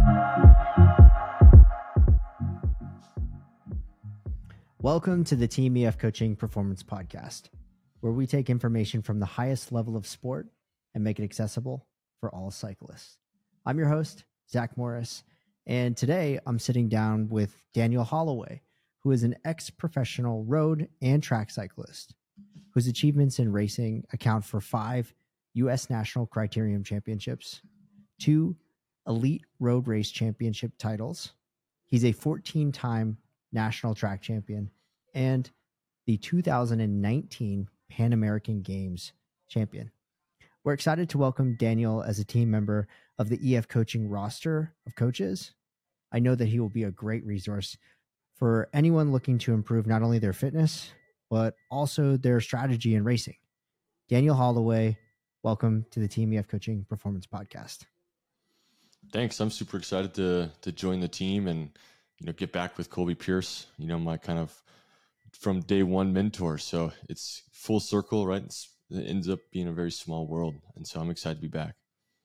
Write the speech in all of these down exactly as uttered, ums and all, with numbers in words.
Welcome to the Team E F Coaching Performance Podcast, where we take information from the highest level of sport and make it accessible for all cyclists. I'm your host, Zach Morris, and today I'm sitting down with Daniel Holloway, who is an ex-professional road and track cyclist, whose achievements in racing account for five U S National Criterium Championships, two Elite Road Race Championship titles. He's a fourteen-time National Track Champion and the two thousand nineteen Pan American Games Champion. We're excited to welcome Daniel as a team member of the E F Coaching roster of coaches. I know that he will be a great resource for anyone looking to improve not only their fitness, but also their strategy in racing. Daniel Holloway, welcome to the Team E F Coaching Performance Podcast. Thanks. I'm super excited to to join the team and you know, get back with Colby Pierce, you know, my kind of from day one mentor. So it's full circle, right? It's, it ends up being a very small world. And so I'm excited to be back.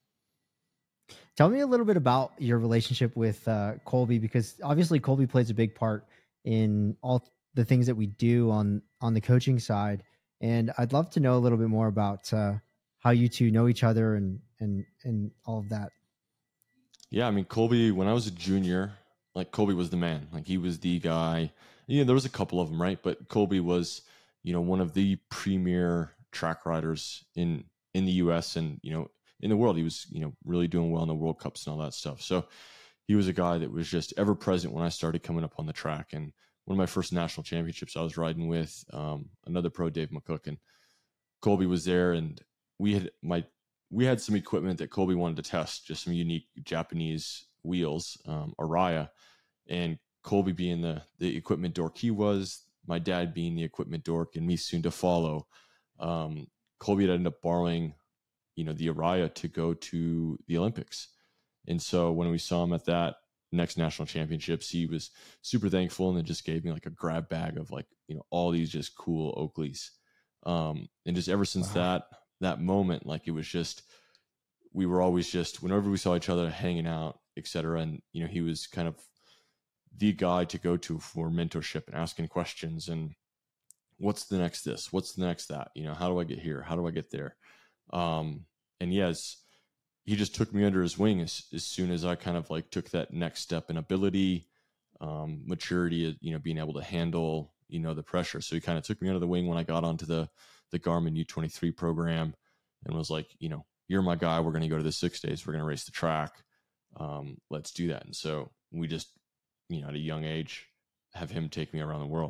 Tell me a little bit about your relationship with uh, Colby, because obviously Colby plays a big part in all the things that we do on, on the coaching side. And I'd love to know a little bit more about uh, how you two know each other and, and, and all of that. Yeah. I mean, Colby, when I was a junior, like Colby was the man. Like he was the guy. You know, there was a couple of them, right? But Colby was, you know, one of the premier track riders in in the U S and, you know, in the world. He was, you know, really doing well in the World Cups and all that stuff. So he was a guy that was just ever present when I started coming up on the track. And one of my first national championships, I was riding with um, another pro, Dave McCook, and Colby was there. And we had my we had some equipment that Colby wanted to test, just some unique Japanese wheels, um, Araya. And Colby being the, the equipment dork he was, my dad being the equipment dork, and me soon to follow. Um, Colby had ended up borrowing, you know, the Araya to go to the Olympics. And so when we saw him at that next national championships, he was super thankful and then just gave me like a grab bag of like, you know, all these just cool Oakleys. Um, and just ever since wow. that, that moment, like it was just, we were always just, whenever we saw each other hanging out, et cetera. And, you know, he was kind of the guy to go to for mentorship and asking questions and what's the next this, what's the next that, you know, how do I get here? How do I get there? Um, and yes, he just took me under his wing as, as soon as I kind of like took that next step in ability, um, maturity, you know, being able to handle, you know, the pressure. So he kind of took me under the wing when I got onto the, the Garmin U twenty-three program and was like, you know, you're my guy. We're going to go to the six days. We're going to race the track. Um, let's do that. And so we just, you know, at a young age, have him take me around the world.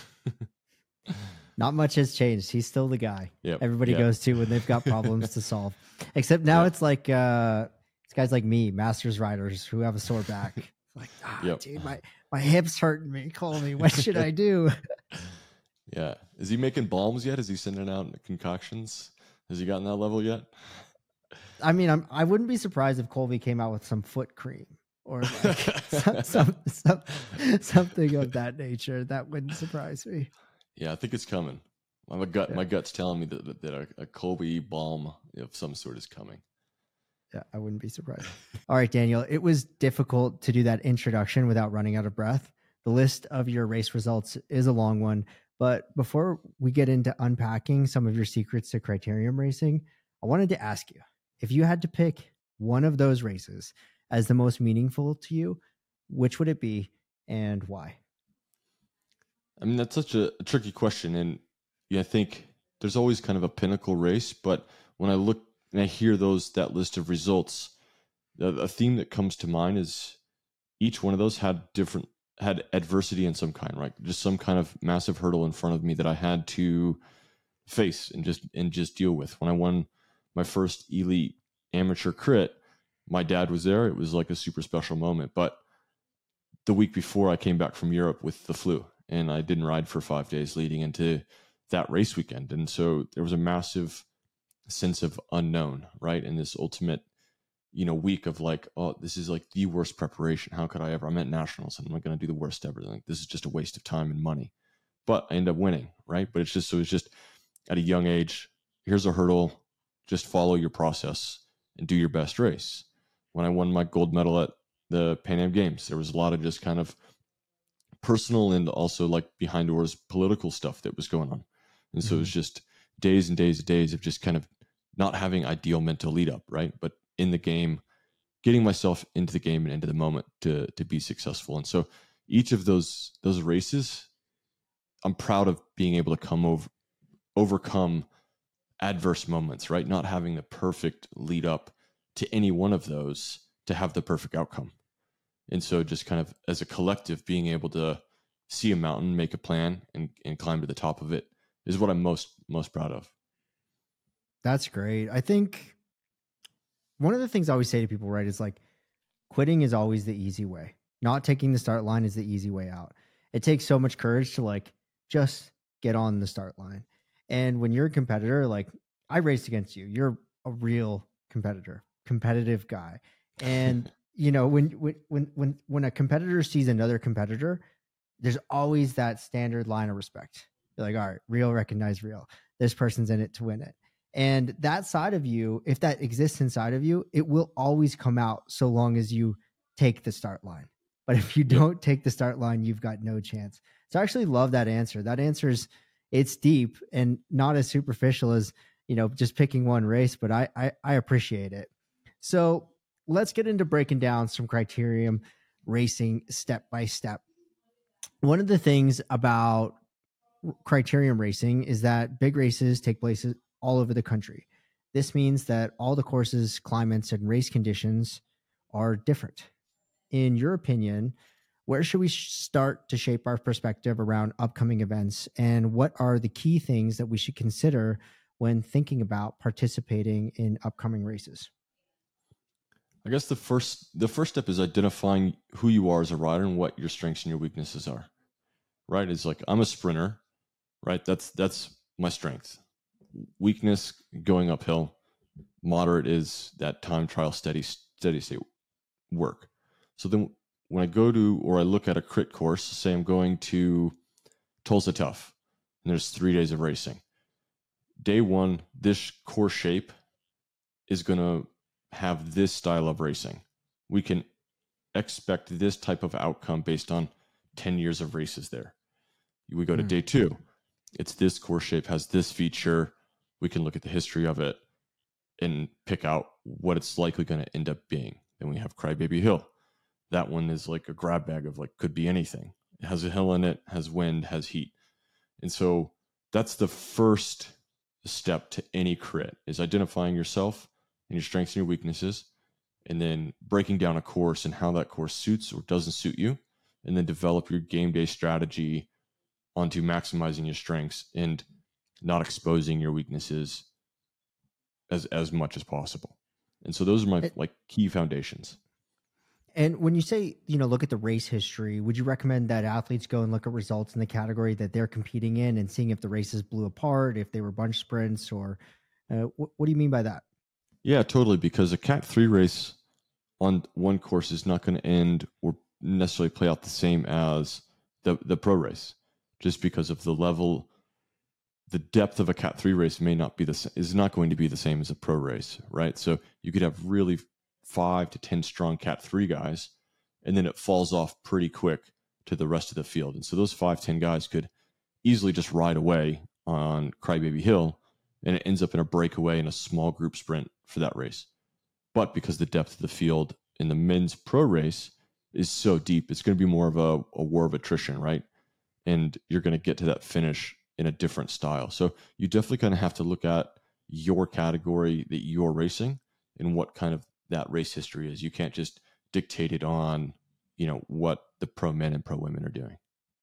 Not much has changed. He's still the guy yep. everybody yep. goes to when they've got problems to solve. Except now yep. it's like uh, it's guys like me, masters riders who have a sore back. Like, ah, yep. dude, my, my hip's hurting me. Call me. What should I do? Yeah. Is he making balms yet? Is he sending out concoctions? Has he gotten that level yet? I mean, I'm, I wouldn't be surprised if Colby came out with some foot cream. Or like some, some, some, something of that nature. That wouldn't surprise me. Yeah, I think it's coming. My gut, yeah. my gut's telling me that that, that a, a Colby balm of some sort is coming. Yeah, I wouldn't be surprised. All right, Daniel, it was difficult to do that introduction without running out of breath. The list of your race results is a long one, but before we get into unpacking some of your secrets to criterium racing, I wanted to ask you, if you had to pick one of those races as the most meaningful to you, which would it be and why? I mean, that's such a, a tricky question. And yeah, I think there's always kind of a pinnacle race, but when I look and I hear those, that list of results, the, a theme that comes to mind is each one of those had different, had adversity in some kind, right? Just some kind of massive hurdle in front of me that I had to face and just, and just deal with. When I won my first elite amateur crit, my dad was there. It was like a super special moment. But the week before I came back from Europe with the flu and I didn't ride for five days leading into that race weekend. And so there was a massive sense of unknown, right? And this ultimate, you know, week of like, oh, this is like the worst preparation. How could I ever, I'm at nationals and I'm not going to do the worst ever. Like, this is just a waste of time and money, but I end up winning. Right. But it's just, so it's just at a young age, here's a hurdle, just follow your process and do your best race. When I won my gold medal at the Pan Am Games. There was a lot of just kind of personal and also like behind doors political stuff that was going on. And so mm-hmm. it was just days and days and days of just kind of not having ideal mental lead up, right? But in the game, getting myself into the game and into the moment to to be successful. And so each of those those races, I'm proud of being able to come over overcome adverse moments, right? Not having the perfect lead up to any one of those to have the perfect outcome. And so just kind of as a collective, being able to see a mountain, make a plan, and, and climb to the top of it is what I'm most most proud of. That's great. I think one of the things I always say to people, right, is like quitting is always the easy way. Not taking the start line is the easy way out. It takes so much courage to like just get on the start line. And when you're a competitor, like I raced against you, you're a real competitor, competitive guy. And you know, when when when when a competitor sees another competitor, there's always that standard line of respect. You're like, all right, real recognize real. This person's in it to win it. And that side of you, if that exists inside of you, it will always come out so long as you take the start line. But if you don't take the start line, you've got no chance. So I actually love that answer. That answer is, it's deep and not as superficial as, you know, just picking one race, but I, I, I appreciate it. So let's get into breaking down some criterium racing step by step. One of the things about criterium racing is that big races take place all over the country. This means that all the courses, climates, and race conditions are different. In your opinion, where should we start to shape our perspective around upcoming events? And what are the key things that we should consider when thinking about participating in upcoming races? I guess the first the first step is identifying who you are as a rider and what your strengths and your weaknesses are. Right? It's like, I'm a sprinter, right? That's that's my strength. Weakness, going uphill. Moderate is that time trial, steady, steady state work. So then when I go to, or I look at a crit course, say I'm going to Tulsa Tough, and there's three days of racing. Day one, this course shape is going to have this style of racing. We can expect this type of outcome based on ten years of races there. We go to mm. day two. It's this course shape, has this feature. We can look at the history of it and pick out what it's likely going to end up being. Then we have Crybaby Hill. That one is like a grab bag of like, could be anything. It has a hill in it, has wind, has heat. And so that's the first step to any crit, is identifying yourself and your strengths and your weaknesses, and then breaking down a course and how that course suits or doesn't suit you, and then develop your game day strategy onto maximizing your strengths and not exposing your weaknesses as as much as possible. And so those are my like key foundations. And when you say, you know, look at the race history, would you recommend that athletes go and look at results in the category that they're competing in and seeing if the races blew apart, if they were bunch sprints, or uh, wh- what do you mean by that? Yeah, totally. Because a Cat three race on one course is not going to end or necessarily play out the same as the, the pro race, just because of the level, the depth of a Cat three race may not be the is not going to be the same as a pro race, right? So you could have really five to ten strong Cat three guys, and then it falls off pretty quick to the rest of the field. And so those five, ten guys could easily just ride away on Crybaby Hill, and it ends up in a breakaway in a small group sprint for that race. But because the depth of the field in the men's pro race is so deep, it's going to be more of a, a war of attrition, right? And you're going to get to that finish in a different style. So you definitely kind of have to look at your category that you're racing and what kind of that race history is. You can't just dictate it on, you know, what the pro men and pro women are doing.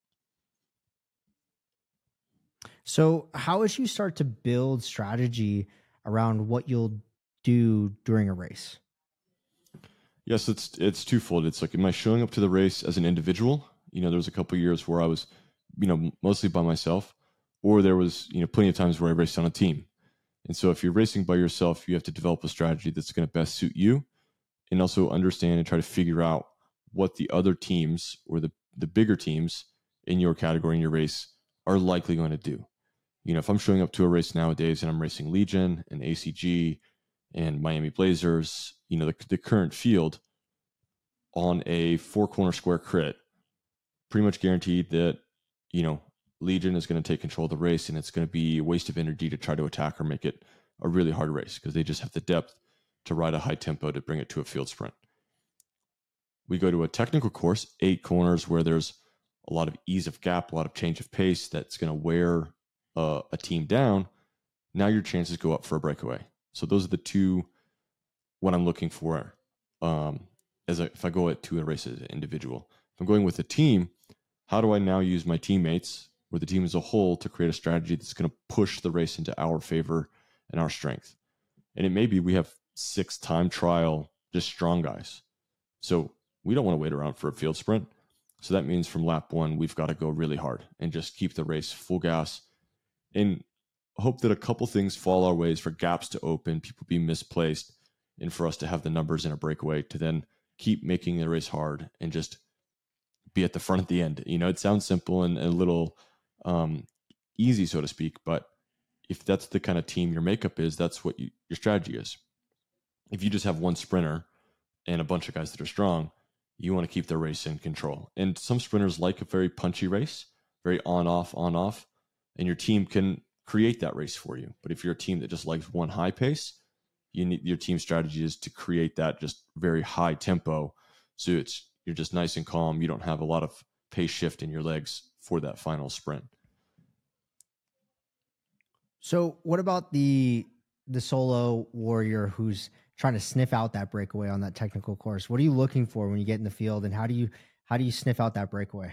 So how would you start to build strategy around what you'll do during a race? Yes, it's it's twofold. It's like, am I showing up to the race as an individual? You know, there was a couple of years where I was, you know, mostly by myself, or there was, you know, plenty of times where I raced on a team. And so if you're racing by yourself, you have to develop a strategy that's going to best suit you, and also understand and try to figure out what the other teams or the, the bigger teams in your category in your race are likely going to do. You know, if I'm showing up to a race nowadays and I'm racing Legion and A C G and Miami Blazers, you know, the, the current field, on a four corner square crit, pretty much guaranteed that, you know, Legion is going to take control of the race, and it's going to be a waste of energy to try to attack or make it a really hard race because they just have the depth to ride a high tempo to bring it to a field sprint. We go to a technical course, eight corners, where there's a lot of ease of gap, a lot of change of pace that's going to wear uh, a team down. Now your chances go up for a breakaway. So those are the two, what I'm looking for um, as a, if I go to a race as an individual. If I'm going with a team, how do I now use my teammates or the team as a whole to create a strategy that's going to push the race into our favor and our strength? And it may be we have six time trial, just strong guys. So we don't want to wait around for a field sprint. So that means from lap one, we've got to go really hard and just keep the race full gas and hope that a couple things fall our ways for gaps to open, people be misplaced, and for us to have the numbers in a breakaway to then keep making the race hard and just be at the front at the end. You know, it sounds simple and, and a little um, easy, so to speak, but if that's the kind of team your makeup is, that's what you, your strategy is. If you just have one sprinter and a bunch of guys that are strong, you want to keep the race in control. And some sprinters like a very punchy race, very on, off, on, off, and your team can create that race for you. But if you're a team that just likes one high pace, you need your team strategy is to create that just very high tempo. So it's, you're just nice and calm. You don't have a lot of pace shift in your legs for that final sprint. So what about the the solo warrior who's trying to sniff out that breakaway on that technical course? What are you looking for when you get in the field, and how do you how do you sniff out that breakaway?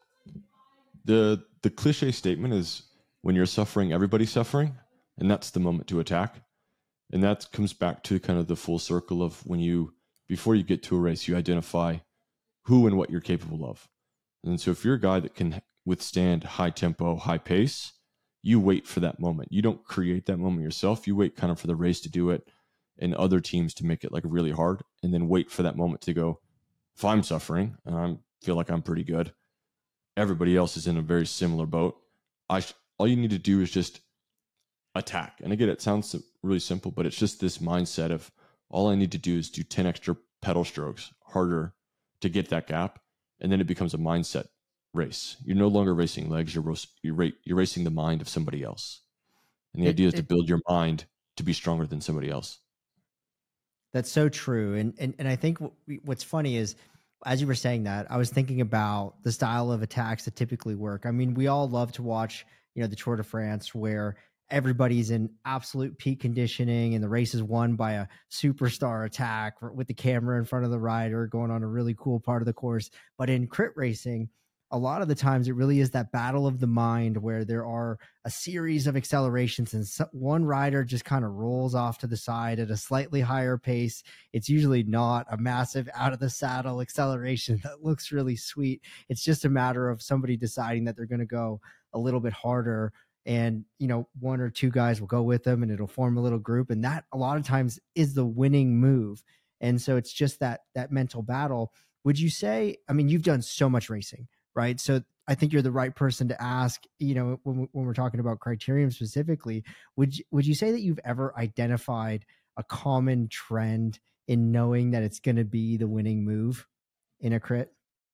The the cliche statement is when you're suffering, everybody's suffering, and that's the moment to attack. And that comes back to kind of the full circle of when you, before you get to a race, you identify who and what you're capable of. And so if you're a guy that can withstand high tempo, high pace, you wait for that moment. You don't create that moment yourself. You wait kind of for the race to do it and other teams to make it like really hard, and then wait for that moment to go, if I'm suffering and I feel like I'm pretty good, everybody else is in a very similar boat. I sh- all you need to do is just attack. And again, it sounds really simple, but it's just this mindset of all I need to do is do ten extra pedal strokes harder to get that gap. And then it becomes a mindset race. You're no longer racing legs. You're, you're, ra- you're racing the mind of somebody else. And the It, idea is it, to build your mind to be stronger than somebody else. That's so true. And, and, and I think what we, what's funny is, as you were saying that, I was thinking about the style of attacks that typically work. I mean, we all love to watch, you know, the Tour de France where everybody's in absolute peak conditioning and the race is won by a superstar attack with the camera in front of the rider going on a really cool part of the course. But in crit racing, a lot of the times it really is that battle of the mind where there are a series of accelerations and so, one rider just kind of rolls off to the side at a slightly higher pace. It's usually not a massive out of the saddle acceleration that looks really sweet. It's just a matter of somebody deciding that they're going to go a little bit harder, and, you know, one or two guys will go with them and it'll form a little group. And that a lot of times is the winning move. And so it's just that, that mental battle. Would you say, I mean, you've done so much racing, right? So I think you're the right person to ask, you know, when, when we're talking about criterium specifically, would you, would you say that you've ever identified a common trend in knowing that it's going to be the winning move in a crit?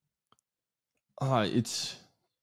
Uh, it's,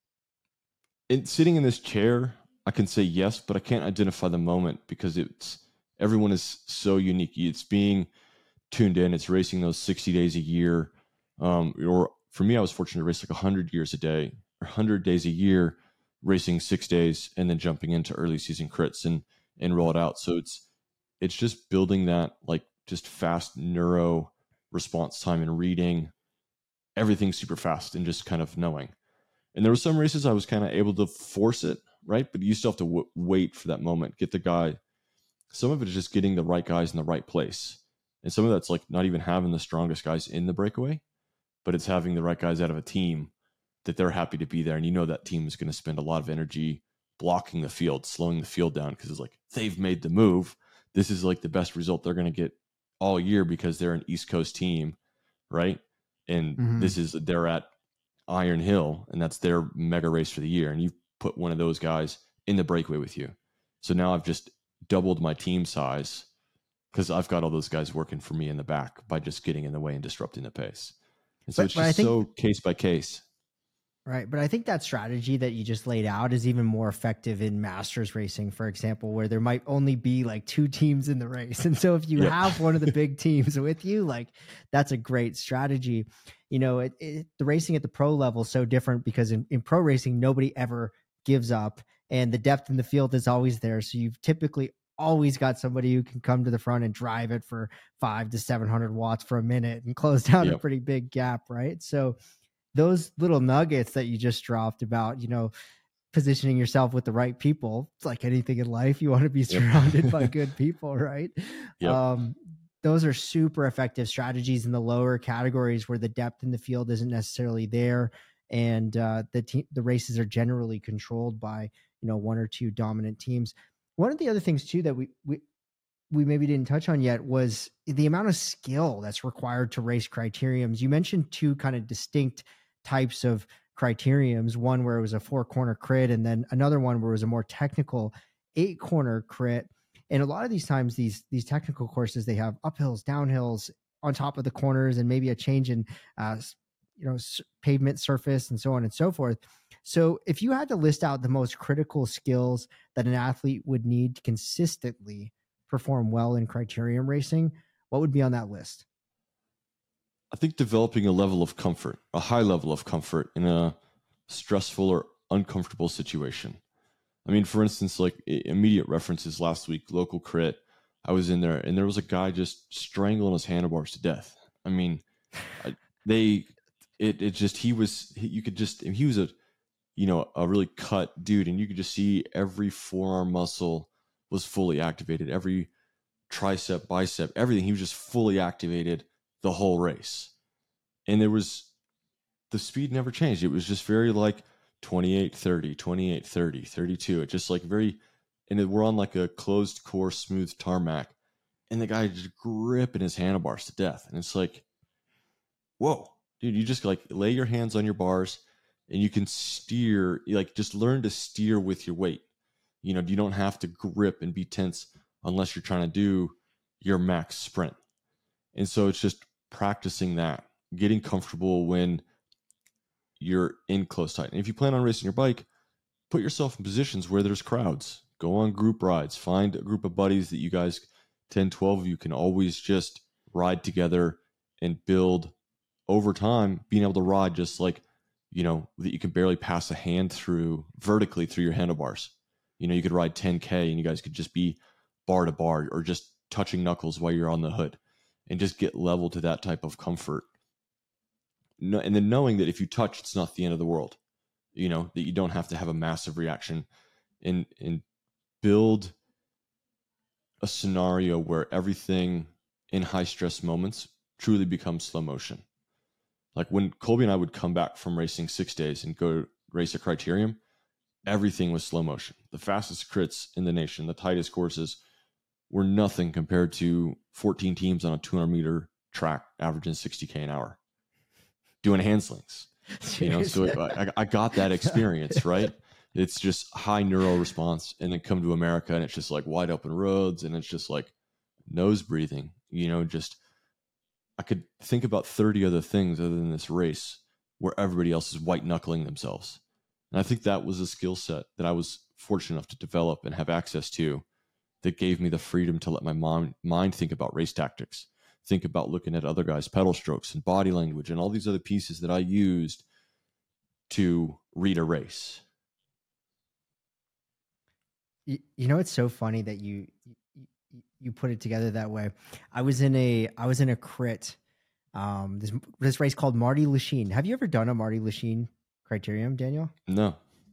it's sitting in this chair. I can say yes, but I can't identify the moment because it's, everyone is so unique. It's being tuned in. It's racing those sixty days a year. Um, or for me, I was fortunate to race like one hundred years a day, or one hundred days a year, racing six days and then jumping into early season crits and and roll it out. So it's it's just building that like just fast neuro response time and reading everything super fast and just kind of knowing. And there were some races I was kind of able to force it, right? But you still have to w- wait for that moment, get the guy. Some of it is just getting the right guys in the right place. And some of that's like not even having the strongest guys in the breakaway, but it's having the right guys out of a team that they're happy to be there. And you know that team is going to spend a lot of energy blocking the field, slowing the field down, because it's like, they've made the move. This is like the best result they're going to get all year because they're an East Coast team, right? And mm-hmm. this is, they're at Iron Hill, and that's their mega race for the year. And you put one of those guys in the breakaway with you. So now I've just doubled my team size because I've got all those guys working for me in the back by just getting in the way and disrupting the pace. And so But, it's but I just think, so case by case. right. But I think that strategy that you just laid out is even more effective in masters racing, for example, where there might only be like two teams in the race. And so if you Yep. have one of the big teams with you, like that's a great strategy. You know, it, it, the racing at the pro level is so different because in, in pro racing, nobody ever gives up and the depth in the field is always there. So you've typically always got somebody who can come to the front and drive it for five to seven hundred watts for a minute and close down Yep. a pretty big gap, right? So those little nuggets that you just dropped about, you know, positioning yourself with the right people, it's like anything in life. You want to be surrounded Yep. by good people, right? Yep. Um, those are super effective strategies in the lower categories where the depth in the field isn't necessarily there. And uh, the te- the races are generally controlled by, you know, one or two dominant teams. One of the other things too that we, we, we maybe didn't touch on yet was the amount of skill that's required to race criteriums. You mentioned two kind of distinct types of criteriums, one where it was a four corner crit and then another one where it was a more technical eight corner crit. And a lot of these times, these, these technical courses, they have uphills, downhills on top of the corners and maybe a change in, uh, you know, pavement surface and so on and so forth. So if you had to list out the most critical skills that an athlete would need to consistently perform well in criterium racing, what would be on that list? I think developing a level of comfort, a high level of comfort in a stressful or uncomfortable situation. I mean, for instance, like immediate references last week, local crit, I was in there and there was a guy just strangling his handlebars to death. I mean, I, they, it, it just, he was, he, you could just, he was a, you know, a really cut dude and you could just see every forearm muscle was fully activated. Every tricep, bicep, everything. He was just fully activated the whole race. And there was, the speed never changed. It was just very like twenty-eight thirty, twenty-eight thirty, thirty-two. It just like very, and it, we're on like a closed course, smooth tarmac. And the guy just gripping his handlebars to death. And it's like, whoa, dude, you just like lay your hands on your bars and you can steer, like just learn to steer with your weight. You know, you don't have to grip and be tense unless you're trying to do your max sprint. And so it's just practicing that, getting comfortable when you're in close tight. And if you plan on racing your bike, put yourself in positions where there's crowds. Go on group rides. Find a group of buddies that you guys, ten, twelve of you, can always just ride together and build over time, being able to ride just like, you know, that you can barely pass a hand through vertically through your handlebars. You know, you could ride ten K and you guys could just be bar to bar or just touching knuckles while you're on the hood and just get level to that type of comfort. No, and then knowing that if you touch, it's not the end of the world, you know, that you don't have to have a massive reaction and, and build a scenario where everything in high stress moments truly becomes slow motion. Like when Colby and I would come back from racing six days and go race a criterium, everything was slow motion. The fastest crits in the nation, the tightest courses were nothing compared to fourteen teams on a two hundred meter track averaging sixty K an hour doing handslings. You know, so I, I got that experience, right? It's just high neuro response, and then come to America and it's just like wide open roads and it's just like nose breathing, you know, just I could think about thirty other things other than this race where everybody else is white knuckling themselves. And I think that was a skill set that I was fortunate enough to develop and have access to that gave me the freedom to let my mind, mind think about race tactics, think about looking at other guys' pedal strokes and body language and all these other pieces that I used to read a race. You, you know, it's so funny that you, you you put it together that way. I was in a I was in a crit, um, this this race called Marty Lachine. Have you ever done a Marty Lachine criterium, Daniel? No.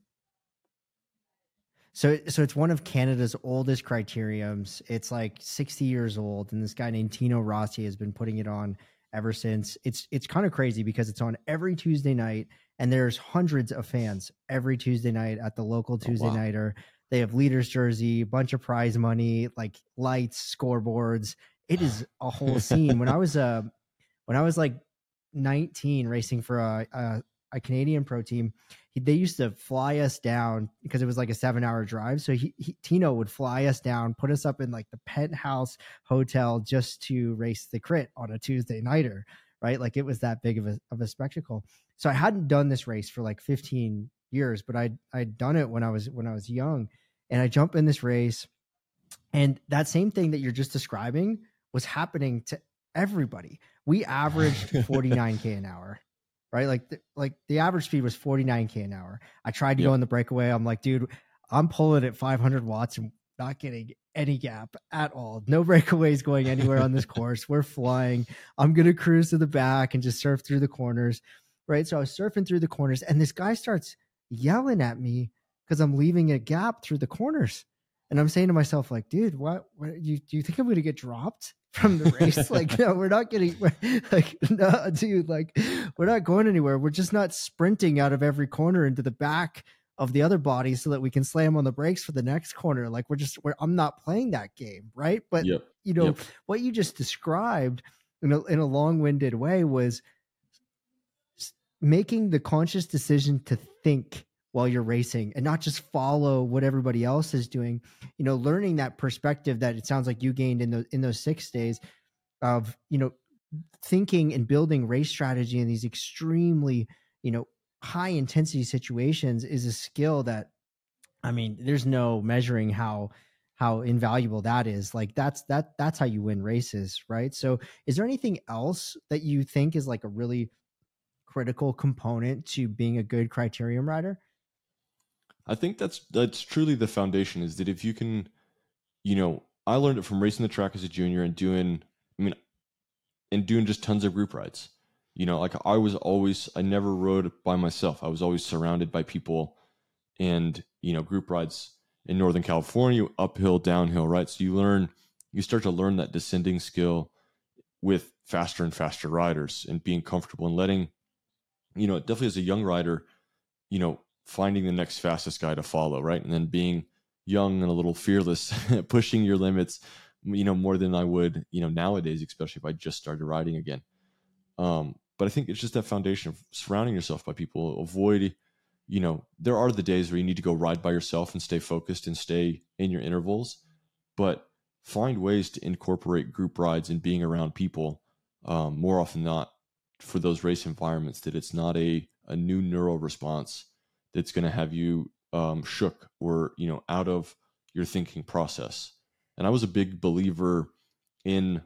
So, so it's one of Canada's oldest criteriums. It's like sixty years old, and this guy named Tino Rossi has been putting it on ever since. It's it's kind of crazy because it's on every Tuesday night, and there's hundreds of fans every Tuesday night at the local Tuesday Oh, wow. nighter. They have leaders jersey, a bunch of prize money, like lights, scoreboards. It is a whole scene. When I was uh, when I was like nineteen, racing for a, a a Canadian pro team, he, they used to fly us down because it was like a seven hour drive. So he, he, Tino would fly us down, put us up in like the penthouse hotel just to race the crit on a Tuesday nighter. right? Like it was that big of a, of a spectacle. So I hadn't done this race for like fifteen years, but I'd, I'd done it when I was, when I was young, and I jump in this race, and that same thing that you're just describing was happening to everybody. We averaged forty-nine K an hour, right? Like, the, like the average speed was forty-nine K an hour. I tried to yep. go in the breakaway. I'm like, dude, I'm pulling at five hundred watts and not getting any gap at all. No breakaways going anywhere on this course. We're flying. I'm going to cruise to the back and just surf through the corners, right? So I was surfing through the corners, and this guy starts yelling at me because I'm leaving a gap through the corners. And I'm saying to myself, like, dude, what, what you, do you think I'm going to get dropped from the race? Like, no, we're not getting, like, no, dude, like, we're not going anywhere. We're just not sprinting out of every corner into the back of the other body so that we can slam on the brakes for the next corner. Like, we're just, we're, I'm not playing that game. Right. But, yep. you know, yep. what you just described in a, in a long-winded way was making the conscious decision to think while you're racing and not just follow what everybody else is doing, you know, learning that perspective that it sounds like you gained in those, in those six days of, you know, thinking and building race strategy in these extremely, you know, high intensity situations is a skill that, I mean, there's no measuring how, how invaluable that is. Like that's, that, that's how you win races. Right. So is there anything else that you think is like a really critical component to being a good criterium rider? I think that's that's truly the foundation, is that if you can, you know, I learned it from racing the track as a junior and doing, I mean, and doing just tons of group rides. You know, like I was always, I never rode by myself. I was always surrounded by people, and, you know, group rides in Northern California, uphill, downhill, right? So you learn, you start to learn that descending skill with faster and faster riders and being comfortable and letting, you know, definitely as a young rider, you know, finding the next fastest guy to follow, right? And then being young and a little fearless, pushing your limits, you know, more than I would, you know, nowadays, especially if I just started riding again. Um, but I think it's just that foundation of surrounding yourself by people. Avoid, you know, there are the days where you need to go ride by yourself and stay focused and stay in your intervals, but find ways to incorporate group rides and being around people um, more often than not for those race environments, that it's not a, a new neural response that's going to have you um, shook or, you know, out of your thinking process. And I was a big believer in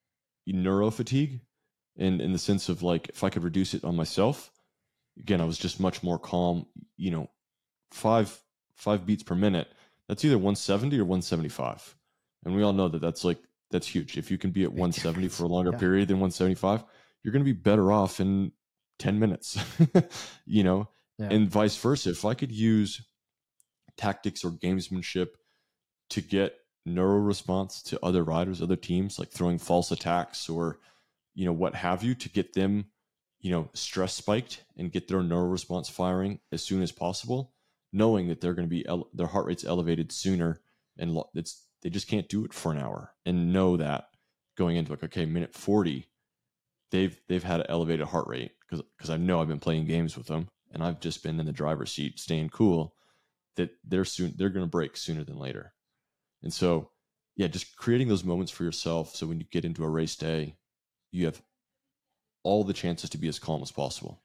neuro fatigue, in, in the sense of like, if I could reduce it on myself, again, I was just much more calm, you know, five, five beats per minute. That's either one seventy or one seventy-five. And we all know that that's like, that's huge. If you can be at one seventy for a longer yeah. period than one seventy-five, you're going to be better off in ten minutes, you know? Yeah. And vice versa. If I could use tactics or gamesmanship to get neuro response to other riders, other teams, like throwing false attacks or, you know, what have you, to get them, you know, stress spiked and get their neuro response firing as soon as possible, knowing that they're going to be, ele- their heart rate's elevated sooner, and lo- it's, they just can't do it for an hour, and know that going into like, okay, minute forty, they've, they've had an elevated heart rate because, because I know I've been playing games with them. And I've just been in the driver's seat, staying cool, that they're soon, they're going to break sooner than later. And so, yeah, just creating those moments for yourself. So when you get into a race day, you have all the chances to be as calm as possible.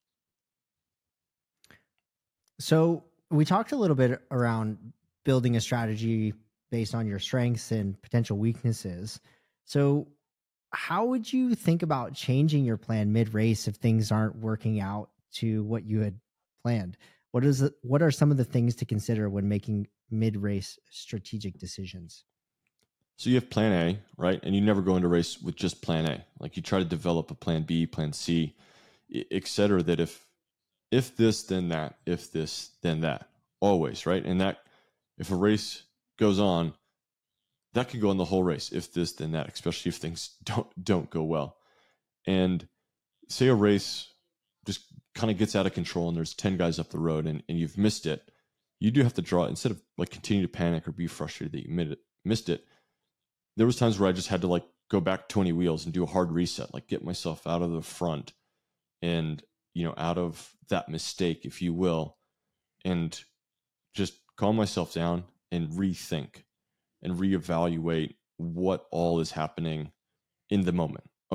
So we talked a little bit around building a strategy based on your strengths and potential weaknesses. So how would you think about changing your plan mid-race if things aren't working out to what you had planned? What is it, what are some of the things to consider when making mid-race strategic decisions? So you have plan A, right? And you never go into race with just plan A. Like you try to develop a plan B, plan C, et cetera, that if, if this, then that, if this, then that, always, right? And that, if a race goes on, that could go on the whole race. If this, then that, especially if things don't, don't go well. And say a race just kind of gets out of control and there's ten guys up the road and, and you've missed it, you do have to draw, instead of like continue to panic or be frustrated that you missed it. There was times where I just had to like go back twenty wheels and do a hard reset, like get myself out of the front and, you know, out of that mistake, if you will, and just calm myself down and rethink and reevaluate what all is happening in the moment. Okay,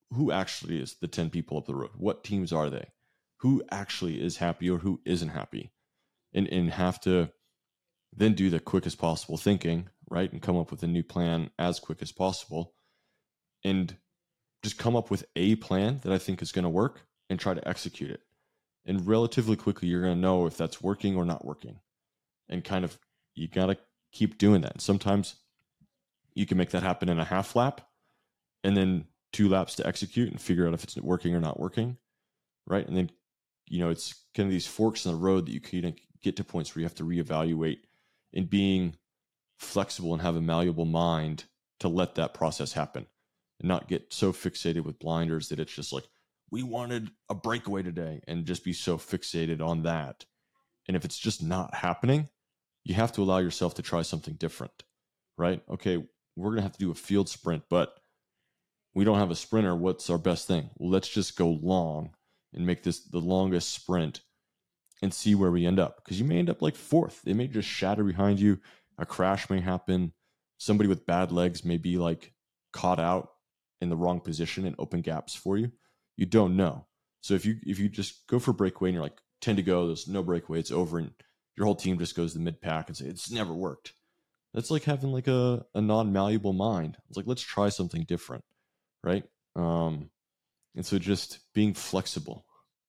who actually is the ten people up the road? What teams are they? Who actually is happy or who isn't happy? And, and have to then do the quickest possible thinking, right? And come up with a new plan as quick as possible. And just come up with a plan that I think is going to work and try to execute it. And relatively quickly, you're going to know if that's working or not working. And kind of, you got to keep doing that. And sometimes you can make that happen in a half lap and then two laps to execute and figure out if it's working or not working. Right. And then, you know, it's kind of these forks in the road that you can get to points where you have to reevaluate, and being flexible and have a malleable mind to let that process happen and not get so fixated with blinders that it's just like, we wanted a breakaway today, and just be so fixated on that. And if it's just not happening, you have to allow yourself to try something different, right? Okay, we're going to have to do a field sprint, but we don't have a sprinter. What's our best thing? Well, let's just go long and make this the longest sprint and see where we end up. Because you may end up like fourth. It may just shatter behind you. A crash may happen. Somebody with bad legs may be like caught out in the wrong position and open gaps for you. You don't know. So if you if you just go for breakaway and you're like ten to go, there's no breakaway, it's over, and your whole team just goes to the mid pack and say it's never worked. That's like having like a, a non-malleable mind. It's like, let's try something different, right? Um, and so just being flexible.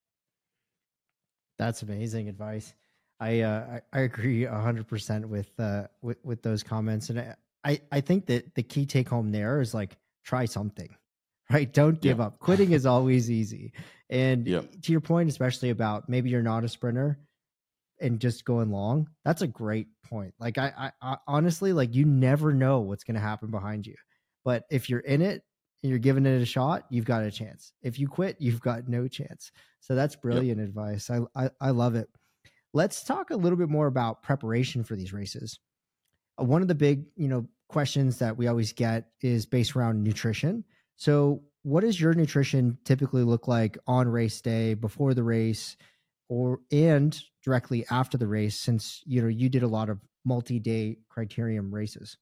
That's amazing advice. I uh, I, I agree a hundred percent with uh with, with those comments, and I I think that the key take home there is like, try something, right? Don't give Yeah. up. Quitting is always easy. And Yeah. to your point, especially about maybe you're not a sprinter and just going long, that's a great point. Like I, I, I honestly, like, you never know what's going to happen behind you, but if you're in it and you're giving it a shot, you've got a chance. If you quit, you've got no chance. So that's brilliant yep. advice. I, I I love it. Let's talk a little bit more about preparation for these races. Uh, one of the big, you know, questions that we always get is based around nutrition. So what does your nutrition typically look like on race day, before the race, or and directly after the race, since you know you did a lot of multi-day criterium races?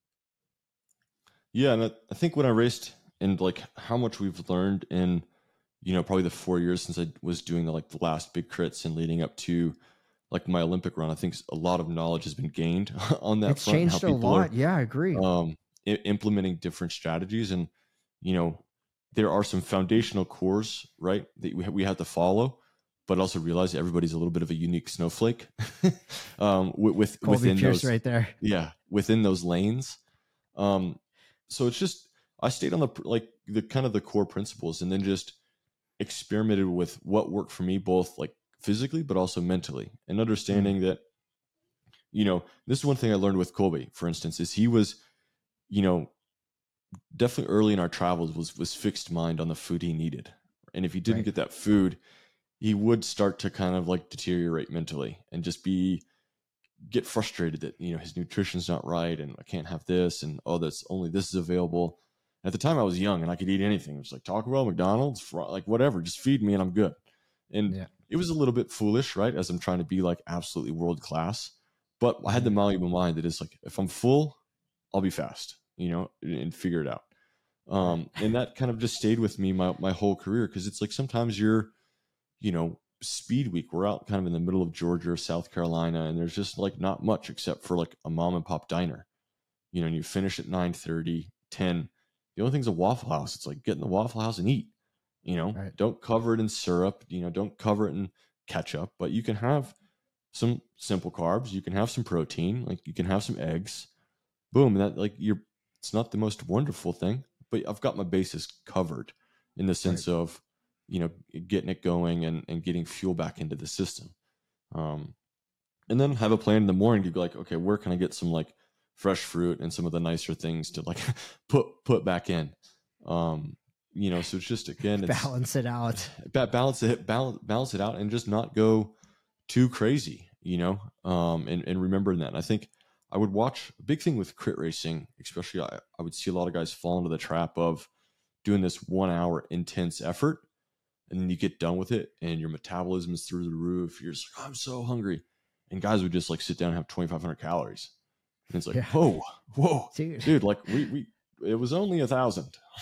Yeah, and I, I think when I raced, and like how much we've learned in, you know, probably the four years since I was doing the like the last big crits and leading up to like my Olympic run, I think a lot of knowledge has been gained on that it's front. Changed a lot. Are, yeah, I agree. Um, I- implementing different strategies, and you know, there are some foundational cores, right, that we we have to follow, but also realize everybody's a little bit of a unique snowflake. um, with, with Colby within Pierce those, right there. Yeah, within those lanes. Um, so it's just I stayed on the like the kind of the core principles, and then just experimented with what worked for me, both like physically but also mentally, and understanding mm. that, you know, this is one thing I learned with Colby, for instance, is he was, you know, definitely early in our travels was was fixed mind on the food he needed, and if he didn't right. get that food, he would start to kind of like deteriorate mentally and just be get frustrated that, you know, his nutrition's not right, and I can't have this, and oh, that's only this is available. At the time I was young and I could eat anything. It was like Taco Bell, McDonald's, fr- like whatever, just feed me and I'm good. And yeah. it was a little bit foolish, right? As I'm trying to be like absolutely world class, but I had the malleable mind that is like, if I'm full, I'll be fast, you know, and figure it out. Um, and that kind of just stayed with me my, my whole career. Cause it's like, sometimes you're, you know, speed week, we're out kind of in the middle of Georgia or South Carolina, and there's just like not much except for like a mom and pop diner, you know, and you finish at nine thirty, ten. The only thing's a Waffle House. It's like, get in the Waffle House and eat, you know, right. Don't cover it in syrup, you know, don't cover it in ketchup, but you can have some simple carbs. You can have some protein, like you can have some eggs, boom. And that like you're, it's not the most wonderful thing, but I've got my bases covered in the sense right. of, you know, getting it going and, and getting fuel back into the system. Um, and then have a plan in the morning to be like, okay, where can I get some like fresh fruit and some of the nicer things to like put, put back in, um, you know, so it's just, again, it's balance it out, balance it, balance, balance it out, and just not go too crazy, you know, um, and, and remembering that. And I think I would watch a big thing with crit racing, especially I, I would see a lot of guys fall into the trap of doing this one hour intense effort. And then you get done with it and your metabolism is through the roof. You're just like, oh, I'm so hungry. And guys would just like sit down and have twenty-five hundred calories. And it's like, yeah. whoa, whoa, dude. dude, like we, we, it was only a thousand,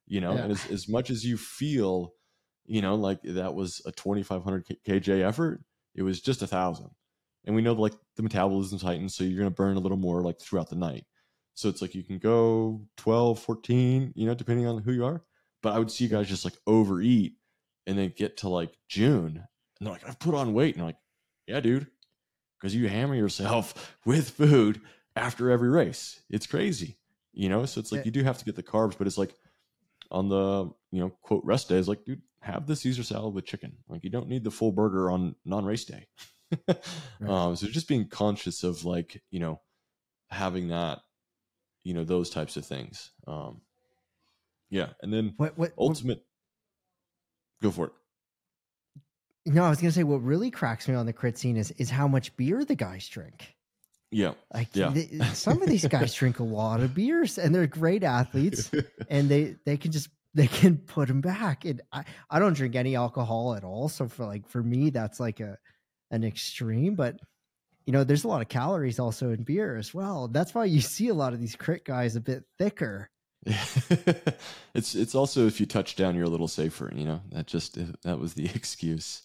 you know, Yeah. and as, as much as you feel, you know, like that was a twenty-five hundred K J effort, it was just a thousand. And we know like the metabolism's heightened, so you're going to burn a little more like throughout the night. So it's like you can go twelve, fourteen, you know, depending on who you are. But I would see guys just like overeat and then get to like June and they're like, I've put on weight. And I'm like, yeah, dude, because you hammer yourself with food after every race. It's crazy, you know? So it's like, you do have to get the carbs, but it's like on the, you know, quote rest days, like, dude, have the Caesar salad with chicken. Like you don't need the full burger on non-race day. Right. Um, so just being conscious of like, you know, having that, you know, those types of things. Um, yeah. And then what, what, ultimate, what, go for it. No, I was going to say what really cracks me on the crit scene is, is how much beer the guys drink. Yeah. Like yeah. They, some of these guys drink a lot of beers and they're great athletes and they, they can just, they can put them back. And I, I don't drink any alcohol at all. So for like, for me, that's like a, an extreme, but you know, there's a lot of calories also in beer as well. That's why you see a lot of these crit guys a bit thicker. it's, it's also, if you touch down, you're a little safer, you know, that just, that was the excuse.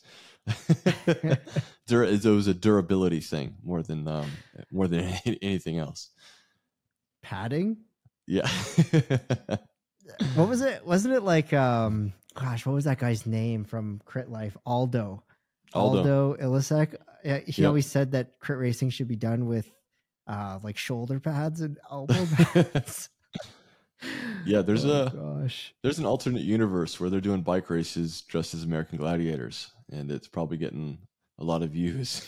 Dur- it was a durability thing more than, um, more than anything else. Padding. Yeah. What was it? Wasn't it like, um, gosh, what was that guy's name from Crit Life? Aldo. Aldo, Aldo Ilisek. Yeah, he yep. always said that crit racing should be done with uh, like shoulder pads and elbow pads. Yeah, there's oh, a gosh. There's an alternate universe where they're doing bike races dressed as American gladiators, and it's probably getting a lot of views.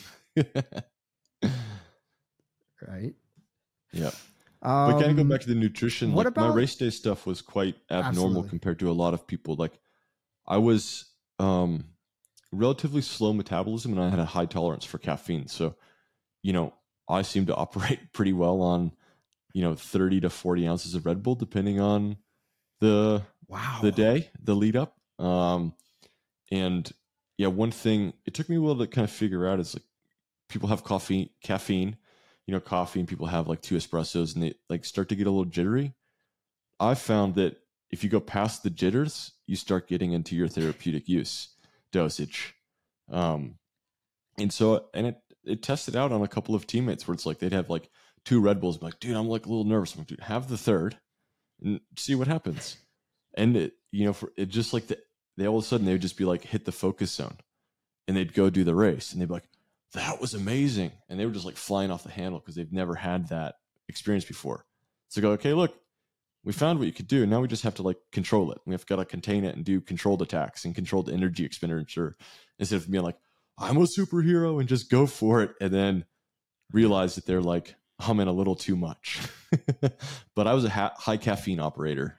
Right. Yeah. Um, but kind of go back to the nutrition. What like about my race day stuff was quite abnormal Absolutely. compared to a lot of people. Like I was um, relatively slow metabolism, and I had a high tolerance for caffeine. So, you know, I seem to operate pretty well on, you know, thirty to forty ounces of Red Bull, depending on the wow the day, the lead up. Um, and yeah, one thing it took me a while to kind of figure out is like people have coffee, caffeine, you know, coffee, and people have like two espressos and they like start to get a little jittery. I found that if you go past the jitters, you start getting into your therapeutic use dosage. Um, and so, and it, it tested out on a couple of teammates where it's like, they'd have like two Red Bulls, be like, dude, I'm like a little nervous. I'm like, dude, have the third and see what happens. And it, you know, for it just like the, they all of a sudden they would just be like, hit the focus zone and they'd go do the race and they'd be like, that was amazing. And they were just like flying off the handle because they've never had that experience before. So go, okay, look, we found what you could do. And now we just have to like control it. We have got to contain it and do controlled attacks and controlled energy expenditure instead of being like, I'm a superhero and just go for it. And then realize that they're like humming a little too much. But I was a ha- high caffeine operator.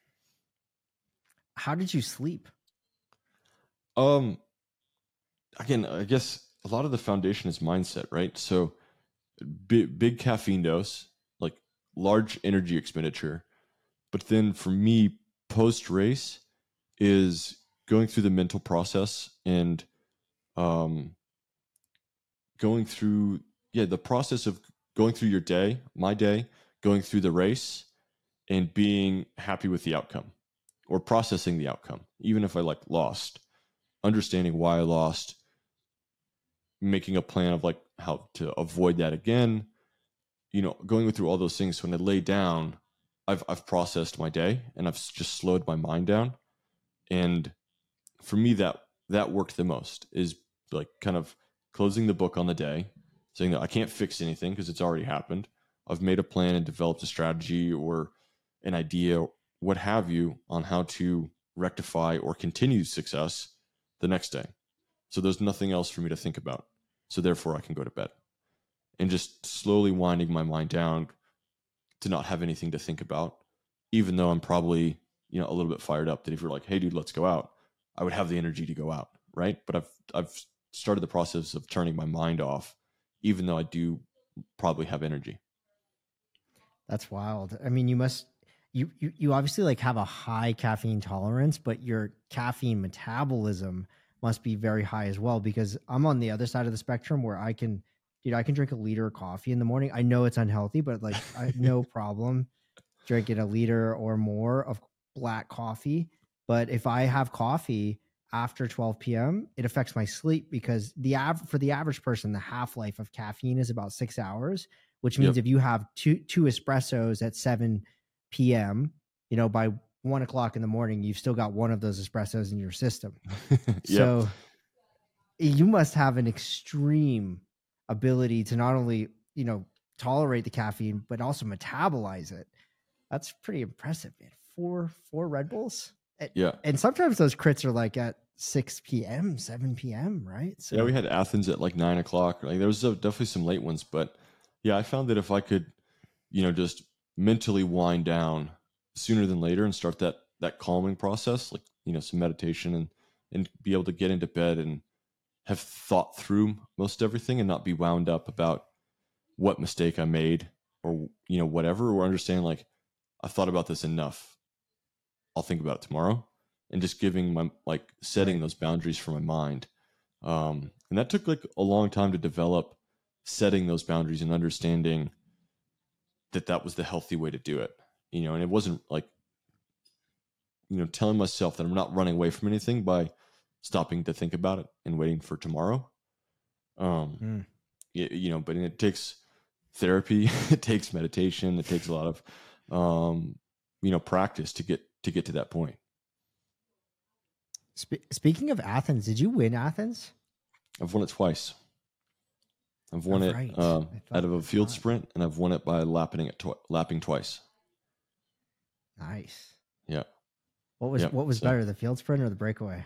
How did you sleep? Um, again, I guess a lot of the foundation is mindset, right? So big, big caffeine dose, like large energy expenditure. But then for me, post race is going through the mental process and um, going through, yeah, the process of going through your day, my day, going through the race and being happy with the outcome or processing the outcome, even if I like lost, understanding why I lost, making a plan of like how to avoid that again, you know, going through all those things. So when I lay down, I've, I've processed my day and I've just slowed my mind down. And for me, that, that worked the most is like kind of closing the book on the day, saying that I can't fix anything because it's already happened. I've made a plan and developed a strategy or an idea, what have you, on how to rectify or continue success the next day. So there's nothing else for me to think about. So therefore I can go to bed and just slowly winding my mind down to not have anything to think about, even though I'm probably, you know, a little bit fired up that if you're like, hey dude, let's go out, I would have the energy to go out. Right. But I've, I've started the process of turning my mind off, even though I do probably have energy. That's wild. I mean, you must, you, you, you obviously like have a high caffeine tolerance, but your caffeine metabolism must be very high as well, because I'm on the other side of the spectrum where I can, dude, I can drink a liter of coffee in the morning. I know it's unhealthy, but like I have no problem drinking a liter or more of black coffee, but if I have coffee after twelve p.m., it affects my sleep because the av- for the average person, the half-life of caffeine is about six hours, which means Yep. if you have two two espressos at seven p.m., you know, by one o'clock in the morning, you've still got one of those espressos in your system. Yep. So you must have an extreme ability to not only, you know, tolerate the caffeine, but also metabolize it. That's pretty impressive, man. Four, four Red Bulls. Yeah. And sometimes those crits are like at six p.m., seven p.m., right? So yeah, we had Athens at like nine o'clock. Like there was uh, definitely some late ones, but yeah, I found that if I could, you know, just mentally wind down sooner than later and start that that calming process, like, you know, some meditation and and be able to get into bed and have thought through most everything and not be wound up about what mistake I made or, you know, whatever, or understand like I thought about this enough. I'll think about it tomorrow, and just giving my, like setting Right. those boundaries for my mind. Um, and that took like a long time to develop, setting those boundaries and understanding that that was the healthy way to do it, you know, and it wasn't like, you know, telling myself that I'm not running away from anything by stopping to think about it and waiting for tomorrow. Um, Mm. you, you know, but it takes therapy, it takes meditation, it takes a lot of, um, you know, practice to get, to get to that point. Spe- speaking of Athens, did you win Athens? I've won it twice. I've won Oh, it right. uh, I thought- out of I a field thought. sprint, and I've won it by lapping it, twi- lapping twice. Nice. Yeah. What was Yep, what was so- better, the field sprint or the breakaway?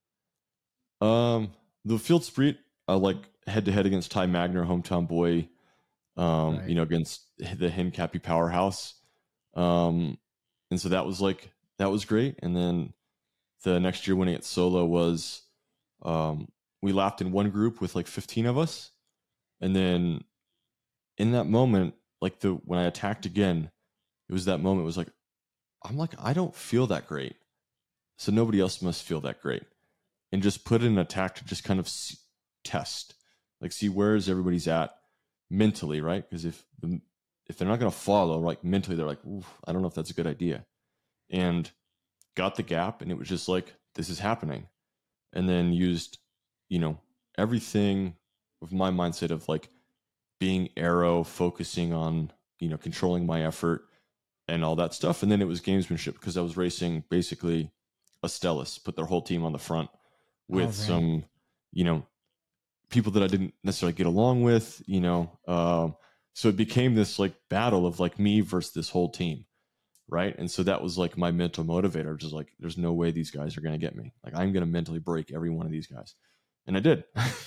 Um, the field sprint, I like head to head against Ty Magner, hometown boy. Um, Right. you know, against the Hincappy powerhouse. Um, and so that was like that was great. And then the next year winning it solo was, um, we lapped in one group with like fifteen of us, and then in that moment, like the when I attacked again, it was that moment. It was like, I'm like, I don't feel that great, so nobody else must feel that great, and just put in an attack to just kind of see, test, like see where is everybody's at mentally, right? Because if the, if they're not going to follow, like mentally, they're like, oof, I don't know if that's a good idea, and got the gap, and it was just like, this is happening, and then used, you know, everything with my mindset of like being arrow, focusing on, you know, controlling my effort and all that stuff. And then it was gamesmanship because I was racing basically a Stellus, put their whole team on the front with Oh, right. some, you know, people that I didn't necessarily get along with, you know. Um, so it became this like battle of like me versus this whole team. Right. And so that was like my mental motivator, just like, there's no way these guys are going to get me. Like, I'm going to mentally break every one of these guys. And I did.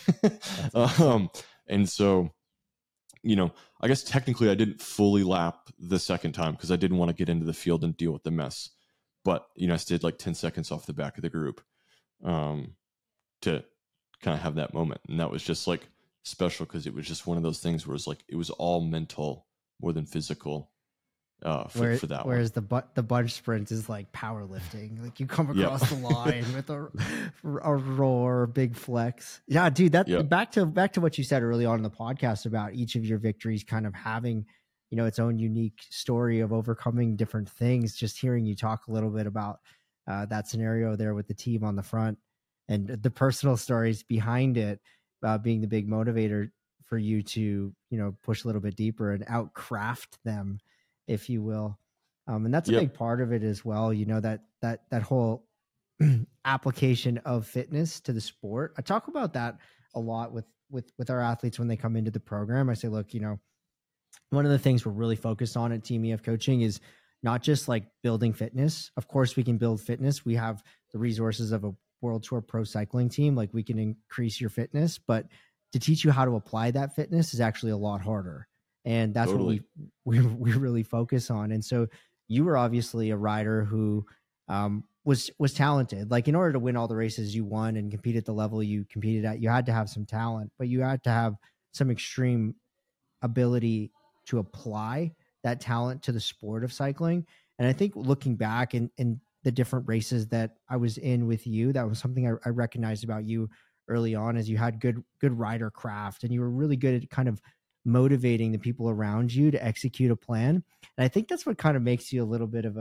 um, and so, you know, I guess technically I didn't fully lap the second time because I didn't want to get into the field and deal with the mess. But, you know, I stayed like ten seconds off the back of the group um, to kind of have that moment. And that was just like special because it was just one of those things where it's like, it was all mental more than physical. Uh, for, Where, for that whereas one. the bu- the bunch sprint is like powerlifting. Like you come Yep. across the line with a, a roar, big flex. Yeah, dude. That Yep. back to back to what you said early on in the podcast about each of your victories kind of having, you know, its own unique story of overcoming different things. Just hearing you talk a little bit about uh, that scenario there with the team on the front and the personal stories behind it, uh, being the big motivator for you to, you know, push a little bit deeper and outcraft them, if you will. Um, and that's a Yep. big part of it as well. You know, that, that, that whole application of fitness to the sport. I talk about that a lot with, with, with our athletes when they come into the program. I say, look, you know, one of the things we're really focused on at Team E F Coaching is not just like building fitness. Of course we can build fitness. We have the resources of a World Tour Pro cycling team. Like we can increase your fitness, but to teach you how to apply that fitness is actually a lot harder. And that's Totally. what we, we we really focus on. And so you were obviously a rider who um, was was talented. Like in order to win all the races you won and compete at the level you competed at, you had to have some talent, but you had to have some extreme ability to apply that talent to the sport of cycling. And I think looking back in, in the different races that I was in with you, that was something I, I recognized about you early on, is you had good good rider craft and you were really good at kind of motivating the people around you to execute a plan. And I think that's what kind of makes you a little bit of a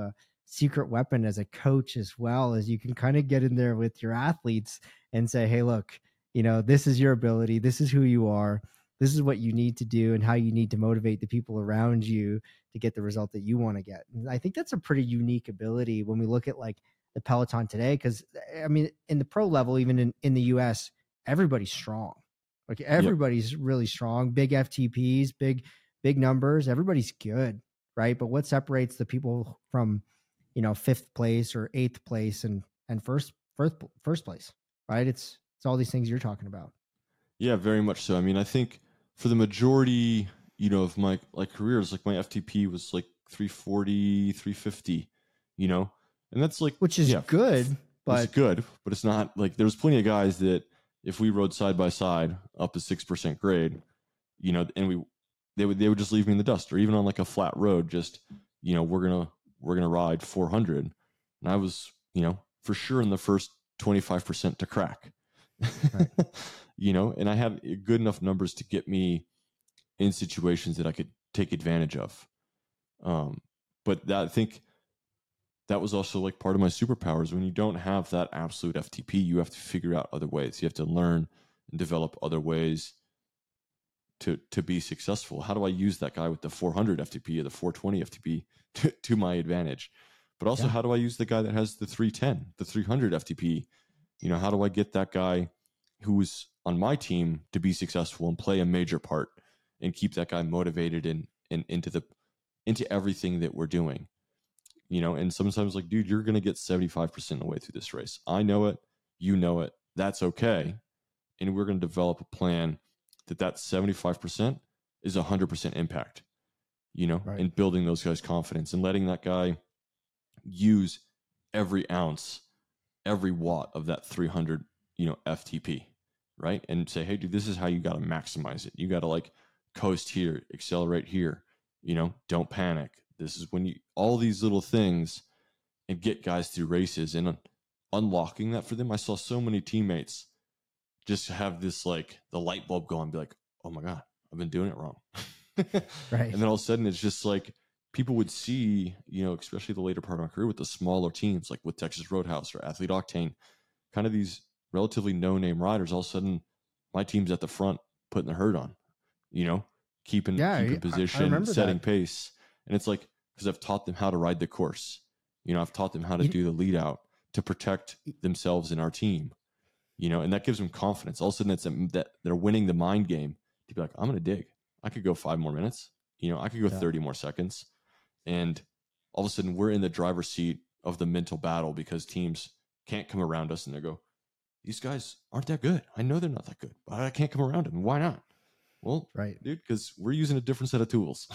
secret weapon as a coach as well, as you can kind of get in there with your athletes and say, hey, look, you know, this is your ability. This is who you are. This is what you need to do and how you need to motivate the people around you to get the result that you want to get. And I think that's a pretty unique ability when we look at like the Peloton today. Cause I mean, in the pro level, even in, in the U S, everybody's strong. Like everybody's yep. really strong, big F T Ps, big, big numbers. Everybody's good. Right. But what separates the people from, you know, fifth place or eighth place and, and first, first, first place, right? It's, it's all these things you're talking about. Yeah, very much so. I mean, I think for the majority, you know, of my like careers, like my F T P was like three forty, three fifty, you know, and that's like, which is yeah, good, but it's good, but it's not like there's plenty of guys that if we rode side by side up to six percent grade, you know, and we, they would, they would just leave me in the dust, or even on like a flat road, just, you know, we're going to, we're going to ride four hundred. And I was, you know, for sure in the first twenty-five percent to crack. Right. You know, and I had good enough numbers to get me in situations that I could take advantage of. Um, but that, I think that was also like part of my superpowers. When you don't have that absolute F T P, you have to figure out other ways. You have to learn and develop other ways to to be successful. How do I use that guy with the four hundred F T P or the four twenty F T P to, to my advantage? But also, yeah. how do I use the guy that has the three ten, the three hundred F T P? You know, how do I get that guy who's on my team to be successful and play a major part and keep that guy motivated and, and into the into everything that we're doing? You know, and sometimes like, dude, you're going to get seventy-five percent of the way through this race. I know it. You know it. That's okay. And we're going to develop a plan that that seventy-five percent is one hundred percent impact, you know, right. and building those guys' confidence and letting that guy use every ounce, every watt of that three hundred, you know, F T P, right? And say, hey, dude, this is how you got to maximize it. You got to like coast here, accelerate here, you know, don't panic. This is when you, all these little things, and get guys through races and un- unlocking that for them. I saw so many teammates just have this, like the light bulb go on and be like, oh my God, I've been doing it wrong. Right. And then all of a sudden it's just like, people would see, you know, especially the later part of my career with the smaller teams, like with Texas Roadhouse or Athlete Octane, kind of these relatively no-name riders. All of a sudden, my team's at the front, putting the herd on, you know, keeping, yeah, keeping I, position, I setting that. pace. And it's like, because I've taught them how to ride the course. You know, I've taught them how to you, do the lead out to protect themselves and our team, you know, and that gives them confidence. All of a sudden, it's a, that they're winning the mind game to be like, I'm going to dig. I could go five more minutes. You know, I could go yeah. thirty more seconds. And all of a sudden we're in the driver's seat of the mental battle because teams can't come around us and they go, these guys aren't that good. I know they're not that good, but I can't come around them. Why not? Well, right, dude, because we're using a different set of tools.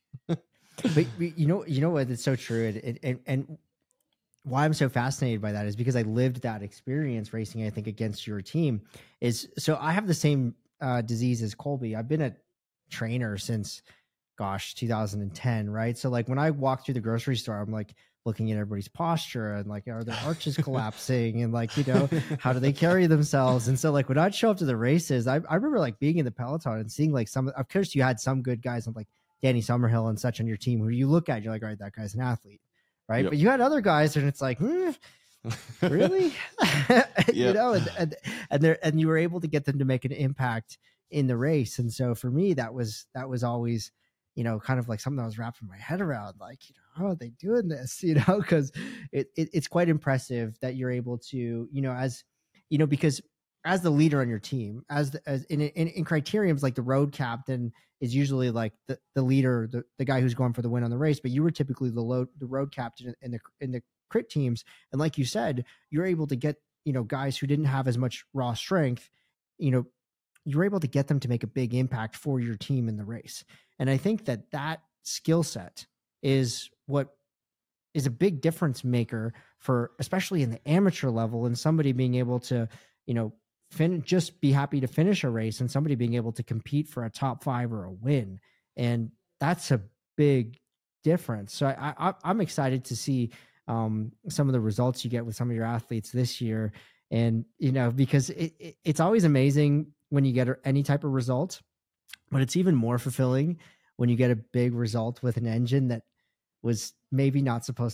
but you know, you know what? It's so true. And, and, and why I'm so fascinated by that is because I lived that experience racing, I think, against your team. Is so I have the same uh, disease as Colby. I've been a trainer since, gosh, two thousand ten, right? So like when I walk through the grocery store, I'm like looking at everybody's posture and like, are their arches collapsing? And like, you know, how do they carry themselves? And so like when I'd show up to the races, I, I remember like being in the Peloton and seeing like some, of course you had some good guys and like Danny Summerhill and such on your team who you look at, you're like, all right, that guy's an athlete, right? Yep. But you had other guys and it's like, hmm, really? You know, and, and, and they're, and you were able to get them to make an impact in the race. And so for me, that was, that was always, you know, kind of like something I was wrapping my head around, like, you know, how are they doing this? You know, because it, it it's quite impressive that you're able to, you know, as, you know, because as the leader on your team, as the, as in, in, in criteriums, like the road captain is usually like the, the leader, the, the guy who's going for the win on the race, but you were typically the load, the road captain in the, in the crit teams. And like you said, you're able to get, you know, guys who didn't have as much raw strength, you know, you're able to get them to make a big impact for your team in the race. And I think that that skill set is what is a big difference maker for, especially in the amateur level, and somebody being able to, you know, fin- just be happy to finish a race and somebody being able to compete for a top five or a win. And that's a big difference. So I, I, I'm excited to see um, some of the results you get with some of your athletes this year. And, you know, because it, it, it's always amazing when you get any type of result, but it's even more fulfilling when you get a big result with an engine that was maybe not supposed to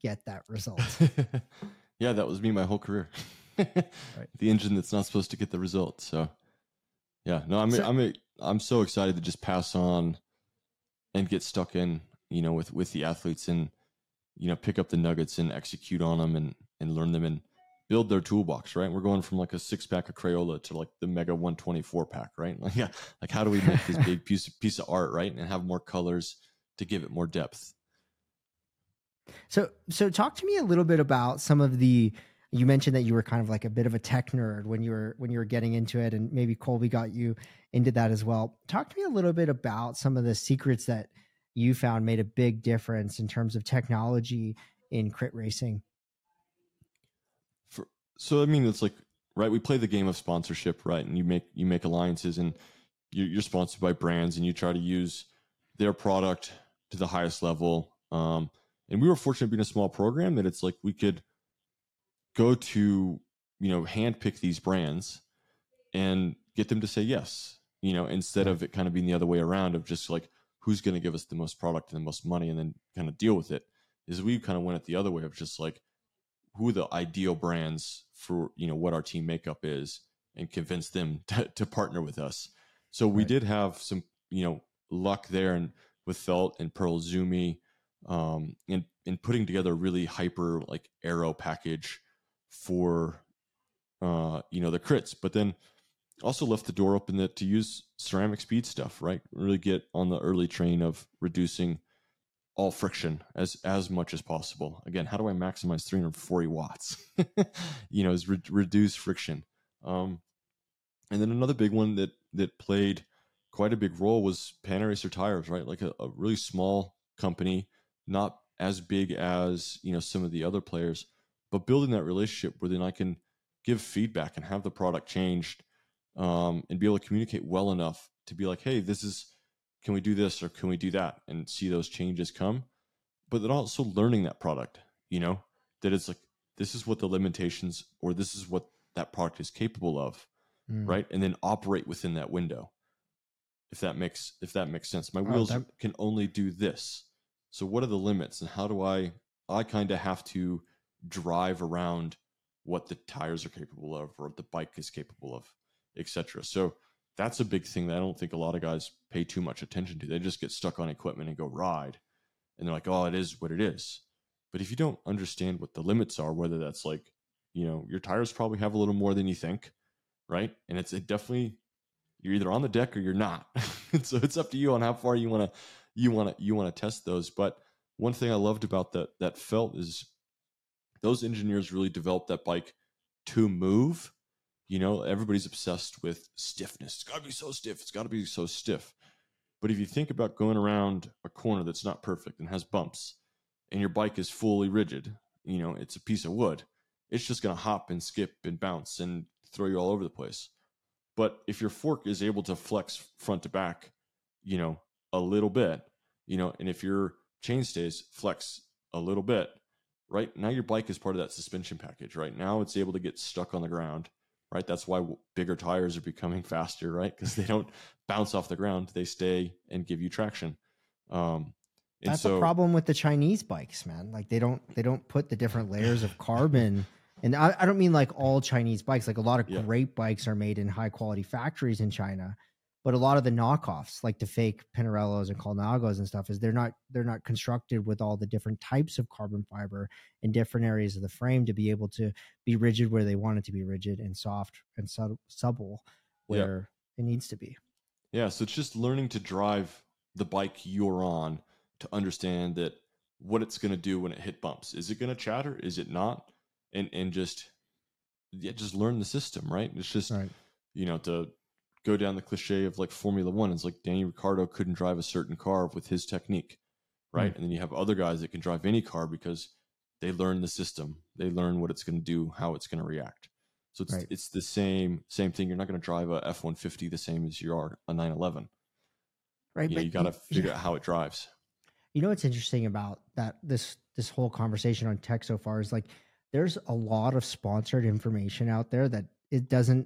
get that result. Yeah, that was me my whole career. Right. The engine that's not supposed to get the result. So yeah, no, I'm so, I'm a, I'm so excited to just pass on and get stuck in, you know, with with the athletes and, you know, pick up the nuggets and execute on them and and learn them and build their toolbox, right? We're going from like a six pack of Crayola to like the Mega one twenty-four pack, right? Like, yeah, like how do we make this big piece of, piece of art, right? And have more colors to give it more depth. So, so talk to me a little bit about some of the, you mentioned that you were kind of like a bit of a tech nerd when you were, when you were getting into it, and maybe Colby got you into that as well. Talk to me a little bit about some of the secrets that you found made a big difference in terms of technology in crit racing. For, so, I mean, it's like, right, we play the game of sponsorship, right? And you make, you make alliances and you're, you're sponsored by brands and you try to use their product to the highest level. Um, and we were fortunate being a small program that it's like we could go to, you know, handpick these brands and get them to say yes, you know, instead of it kind of being the other way around of just like, who's going to give us the most product and the most money and then kind of deal with it. Is we kind of went it the other way of just like, who are the ideal brands for, you know, what our team makeup is and convince them to, to partner with us. So we right. did have some, you know, luck there and with Felt and Pearl Zumi, um, and, and putting together a really hyper like aero package for, uh, you know, the crits, but then also left the door open that to use ceramic speed stuff, right? Really get on the early train of reducing all friction as, as much as possible. Again, how do I maximize three hundred forty watts? You know, is re- reduce friction. Um, and then another big one that, that played quite a big role was Panaracer Tires, right? Like a, a really small company, not as big as, you know, some of the other players, but building that relationship where then I can give feedback and have the product changed, um, and be able to communicate well enough to be like, hey, this is, can we do this or can we do that? And see those changes come. But then also learning that product, you know, that it's like, this is what the limitations or this is what that product is capable of, mm. right? And then operate within that window. If that makes, if that makes sense. My oh, wheels that... can only do this. So what are the limits and how do I, I kind of have to drive around what the tires are capable of or what the bike is capable of, et cetera. So that's a big thing that I don't think a lot of guys pay too much attention to. They just get stuck on equipment and go ride. And they're like, oh, it is what it is. But if you don't understand what the limits are, whether that's like, you know, your tires probably have a little more than you think, right? And it's it definitely, you're either on the deck or you're not. So it's up to you on how far you want to, you want to, you want to test those. But one thing I loved about that, that Felt is those engineers really developed that bike to move. You know, everybody's obsessed with stiffness. It's got to be so stiff. It's got to be so stiff. But if you think about going around a corner that's not perfect and has bumps and your bike is fully rigid, you know, it's a piece of wood. It's just going to hop and skip and bounce and throw you all over the place. But if your fork is able to flex front to back, you know, a little bit, you know, and if your chainstays flex a little bit, right? Now your bike is part of that suspension package, right? Now it's able to get stuck on the ground, right? That's why bigger tires are becoming faster, right? Because they don't bounce off the ground. They stay and give you traction. Um, and That's so, a problem with the Chinese bikes, man. Like they don't, they don't put the different layers of carbon. And I, I don't mean like all Chinese bikes. Like a lot of yeah. great bikes are made in high quality factories in China, but a lot of the knockoffs, like the fake Pinarellos and Colnagos and stuff, is they're not they're not constructed with all the different types of carbon fiber in different areas of the frame to be able to be rigid where they want it to be rigid and soft and sub- supple where yeah. it needs to be. Yeah, so it's just learning to drive the bike you're on to understand that what it's going to do when it hit bumps. Is it going to chatter? Is it not? And and just yeah, just learn the system, right? It's just right. you know, to go down the cliche of like Formula One. It's like Danny Ricciardo couldn't drive a certain car with his technique, right? Mm. And then you have other guys that can drive any car because they learn the system, they learn what it's going to do, how it's going to react. So it's right. it's the same same thing. You're not going to drive a F one fifty the same as you are a nine eleven, right? You, know, you got to figure yeah. out how it drives. You know what's interesting about that this this whole conversation on tech so far is like there's a lot of sponsored information out there that it doesn't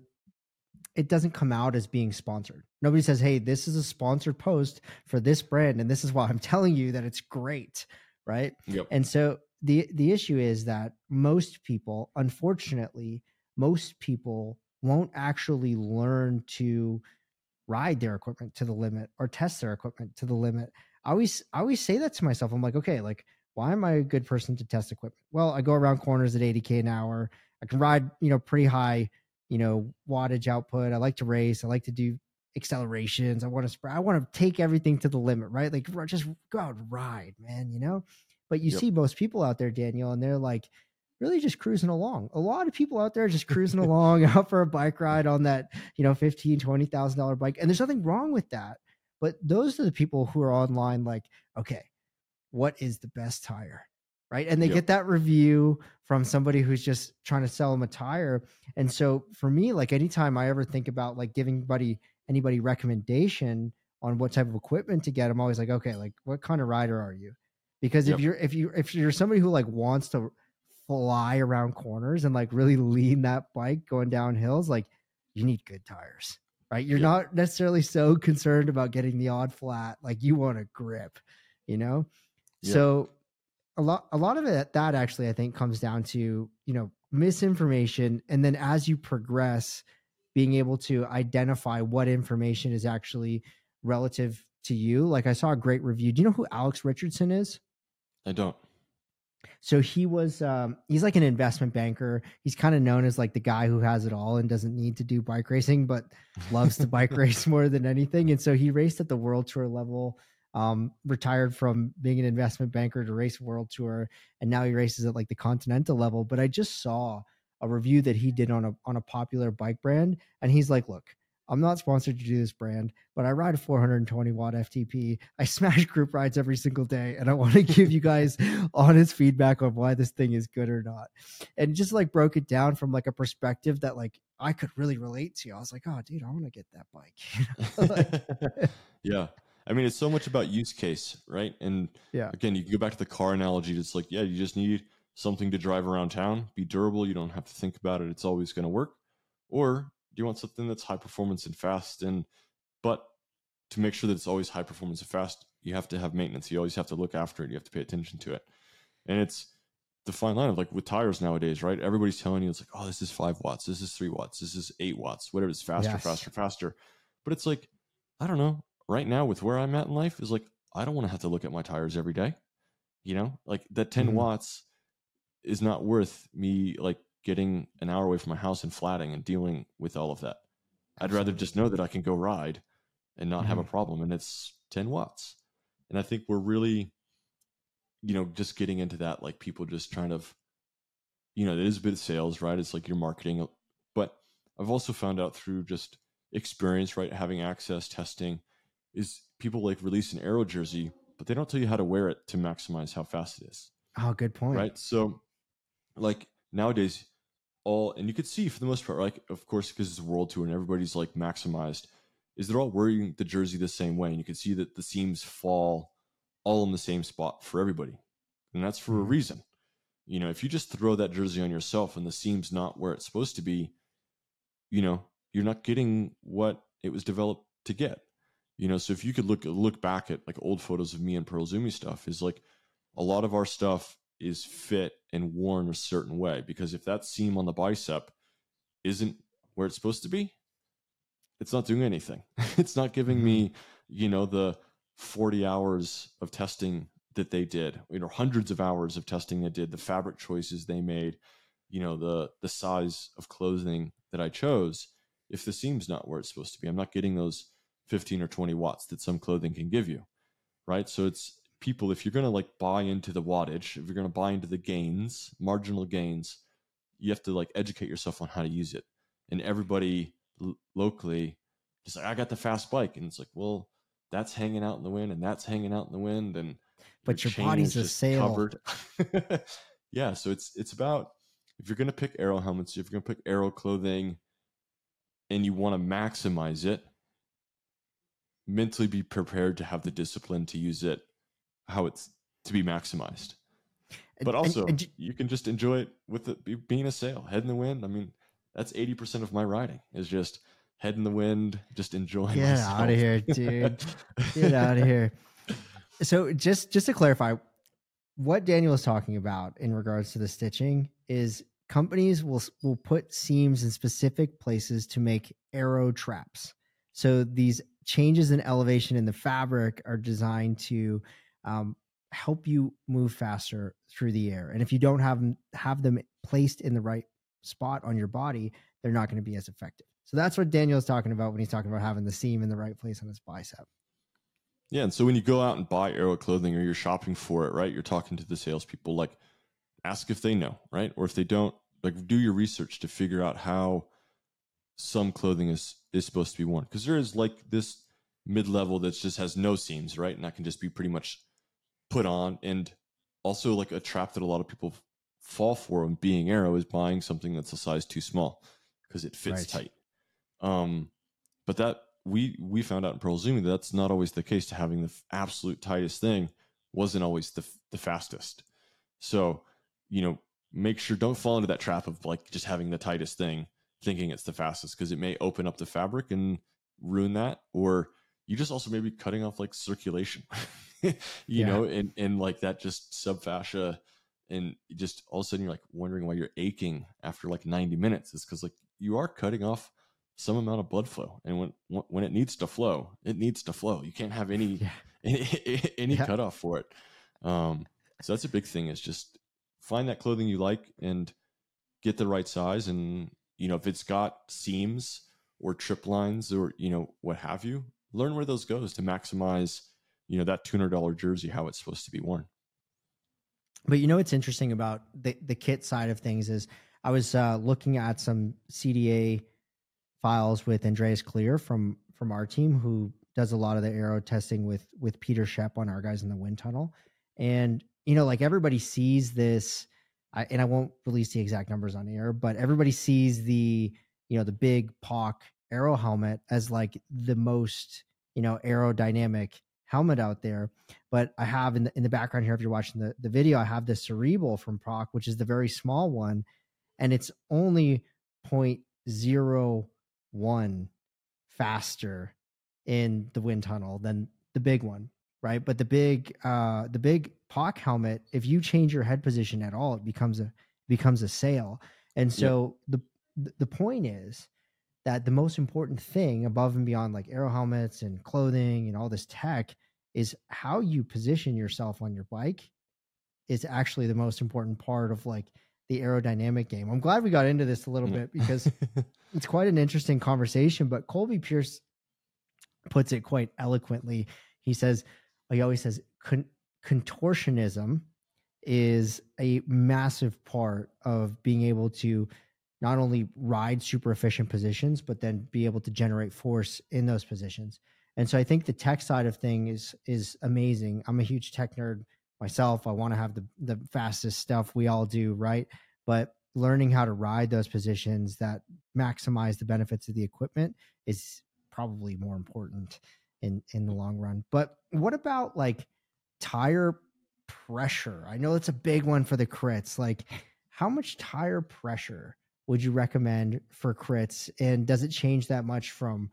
it doesn't come out as being sponsored. Nobody says, hey, this is a sponsored post for this brand and this is why I'm telling you that it's great, right? Yep. And so the the issue is that most people, unfortunately, most people won't actually learn to ride their equipment to the limit or test their equipment to the limit. I always I always say that to myself. I'm like, okay, like why am I a good person to test equipment? Well, I go around corners at eighty K an hour. I can ride, you know, pretty high, you know, wattage output. I like to race. I like to do accelerations. I want to spread. I want to take everything to the limit, right? Like just go out and ride, man, you know? But you Yep. see most people out there, Daniel, and they're like really just cruising along. A lot of people out there just cruising along out for a bike ride on that, you know, fifteen, twenty thousand dollar bike. And there's nothing wrong with that. But those are the people who are online like, okay, what is the best tire? Right. And they Yep. get that review from somebody who's just trying to sell them a tire. And so for me, like anytime I ever think about like giving anybody anybody recommendation on what type of equipment to get, I'm always like, okay, like what kind of rider are you? Because Yep. if you're if you if you're somebody who like wants to fly around corners and like really lean that bike going down hills, like you need good tires, right? You're Yep. not necessarily so concerned about getting the odd flat. Like you want a grip, you know? Yep. So a lot, a lot of it, that actually, I think comes down to, you know, misinformation. And then as you progress, being able to identify what information is actually relative to you. Like I saw a great review. Do you know who Alex Richardson is? I don't. So he was, um, he's like an investment banker. He's kind of known as like the guy who has it all and doesn't need to do bike racing, but loves to bike race more than anything. And so he raced at the World Tour level, um, retired from being an investment banker to race World Tour. And now he races at like the Continental level. But I just saw a review that he did on a, on a popular bike brand. And he's like, look, I'm not sponsored to do this brand, but I ride a four hundred twenty watt F T P. I smash group rides every single day. And I want to give you guys honest feedback on why this thing is good or not. And just like broke it down from like a perspective that like I could really relate to. I was like, oh dude, I want to get that bike. Like, yeah. I mean, it's so much about use case, right? And yeah. again, you can go back to the car analogy. It's like, yeah, you just need something to drive around town, be durable. You don't have to think about it. It's always going to work. Or do you want something that's high performance and fast? And but to make sure that it's always high performance and fast, you have to have maintenance. You always have to look after it. You have to pay attention to it. And it's the fine line of like with tires nowadays, right? Everybody's telling you it's like, oh, this is five watts, this is three watts, this is eight watts, whatever. It's faster, Yes. faster, faster. But it's like, I don't know. Right now, with where I'm at in life, is like I don't want to have to look at my tires every day. You know, like that ten Mhm. watts is not worth me like getting an hour away from my house and flatting and dealing with all of that. I'd rather Absolutely. just know that I can go ride and not have a Mhm. problem, and it's ten watts. And I think we're really, you know, just getting into that, like people just trying to, you know, it is a bit of sales, right? It's like your marketing. But I've also found out through just experience, right, having access, testing, is people like release an aero jersey, but they don't tell you how to wear it to maximize how fast it is. Oh, good point. Right. So like nowadays, all, and you could see for the most part, like, of course, because it's a world tour and everybody's like maximized, is they're all wearing the jersey the same way. And you can see that the seams fall all in the same spot for everybody. And that's for Mhm. a reason. You know, if you just throw that jersey on yourself and the seam's not where it's supposed to be, you know, you're not getting what it was developed to get. You know, so if you could look look back at like old photos of me and Pearl Zumi stuff, is like a lot of our stuff is fit and worn a certain way, because if that seam on the bicep isn't where it's supposed to be, it's not doing anything. It's not giving Mhm. me, you know, the forty hours of testing that they did, you know, hundreds of hours of testing they did, the fabric choices they made, you know, the the size of clothing that I chose. If the seam's not where it's supposed to be, I'm not getting those fifteen or twenty watts that some clothing can give you, right? So it's people, if you're going to like buy into the wattage, if you're going to buy into the gains, marginal gains, you have to like educate yourself on how to use it. And everybody l- locally just like, I got the fast bike. And it's like, well, that's hanging out in the wind and that's hanging out in the wind. And But your chain body's is a just sail. covered. Yeah. So it's, it's about, if you're going to pick aero helmets, if you're going to pick aero clothing and you want to maximize it, mentally be prepared to have the discipline to use it how it's to be maximized. But also, and, and, you can just enjoy it with it being a sail, head in the wind. I mean, that's eighty percent of my riding is just head in the wind, just enjoying get myself. out of here, dude. Get out of here. So just just to clarify, what Daniel is talking about in regards to the stitching is companies will will put seams in specific places to make arrow traps. So these changes in elevation in the fabric are designed to um, help you move faster through the air. And if you don't have them, have them placed in the right spot on your body, they're not going to be as effective. So that's what Daniel's talking about when he's talking about having the seam in the right place on his bicep. Yeah, and so when you go out and buy Arrow clothing or you're shopping for it, right, you're talking to the salespeople, like ask if they know, right? Or if they don't, like do your research to figure out how some clothing is is supposed to be worn. Because there is like this mid-level that just has no seams, right? And that can just be pretty much put on. And also like a trap that a lot of people fall for when being Arrow is buying something that's a size too small because it fits Right. tight. Um, but that we we found out in Pearl Zooming that that's not always the case. To having the absolute tightest thing wasn't always the the fastest. So, you know, make sure don't fall into that trap of like just having the tightest thing, thinking it's the fastest, because it may open up the fabric and ruin that. Or you just also maybe cutting off like circulation, you Yeah. know, and and like that just subfascia, and just all of a sudden you're like wondering why you're aching after like ninety minutes. It's because like you are cutting off some amount of blood flow, and when when it needs to flow, it needs to flow. You can't have any Yeah. any, any Yeah. cutoff for it. Um, so that's a big thing, is just find that clothing you like and get the right size. And you know, if it's got seams or trip lines or you know what have you, learn where those goes to maximize you know that two hundred dollars jersey how it's supposed to be worn. But you know what's interesting about the the kit side of things is I was uh, looking at some C D A files with Andreas Clear from from our team, who does a lot of the aero testing with with Peter Shep on our guys in the wind tunnel. And you know, like everybody sees this, I, and I won't release the exact numbers on air, but everybody sees the you know the big P O C aero helmet as like the most you know aerodynamic helmet out there. But I have in the in the background here, if you're watching the the video, I have the Cerebral from P O C, which is the very small one, and it's only zero point zero one faster in the wind tunnel than the big one, right? But the big uh the big P O C helmet, if you change your head position at all, it becomes a becomes a sail. And so yep. the the point is that the most important thing above and beyond like aero helmets and clothing and all this tech is how you position yourself on your bike is actually the most important part of like the aerodynamic game. I'm glad we got into this a little bit because it's quite an interesting conversation, but Colby Pierce puts it quite eloquently. He says, he always says, con- contortionism is a massive part of being able to not only ride super efficient positions, but then be able to generate force in those positions. And so I think the tech side of thing is, is amazing. I'm a huge tech nerd myself. I want to have the, the fastest stuff. We all do, right? But learning how to ride those positions that maximize the benefits of the equipment is probably more important in, in the long run. But what about like tire pressure? I know it's a big one for the crits. Like how much tire pressure would you recommend for crits? And does it change that much from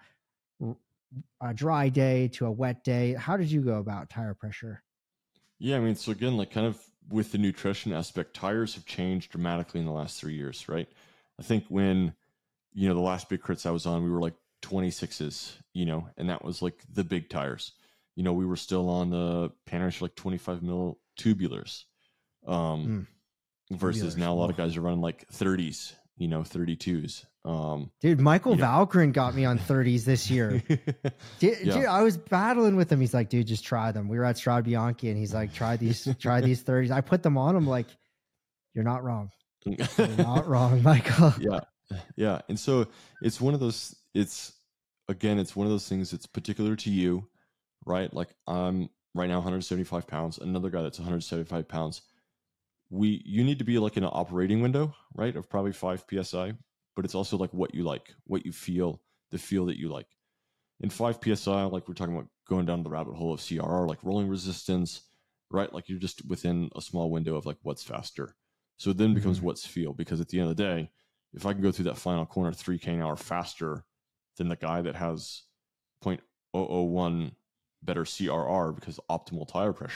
a dry day to a wet day? How did you go about tire pressure? Yeah, I mean, so again, like kind of with the nutrition aspect, tires have changed dramatically in the last three years, right? I think when, you know, the last big crits I was on, we were like twenty-sixes, you know, and that was like the big tires. You know, we were still on the Panache like twenty-five mil tubulars, um, mm. versus tubulars. Now a lot of guys are running like thirties, you know, thirty-twos. Um, dude, Michael Valgren got me on thirties this year. dude, yeah. dude, I was battling with him. He's like, dude, just try them. We were at Strade Bianchi and he's like, try these, try these thirties. I put them on. I'm like, you're not wrong. You're not wrong, Michael. Yeah. Yeah. And so it's one of those, it's again, it's one of those things that's particular to you, right? Like I'm right now one hundred seventy-five pounds, another guy that's one hundred seventy-five pounds. We, you need to be like in an operating window, right? Of probably five P S I. But it's also like what you like, what you feel, the feel that you like. In five P S I, like we're talking about going down the rabbit hole of C R R, like rolling resistance, right? Like you're just within a small window of like what's faster. So it then becomes mm-hmm. what's feel, because at the end of the day, if I can go through that final corner three K an hour faster than the guy that has zero point zero zero one better C R R because optimal tire pressure,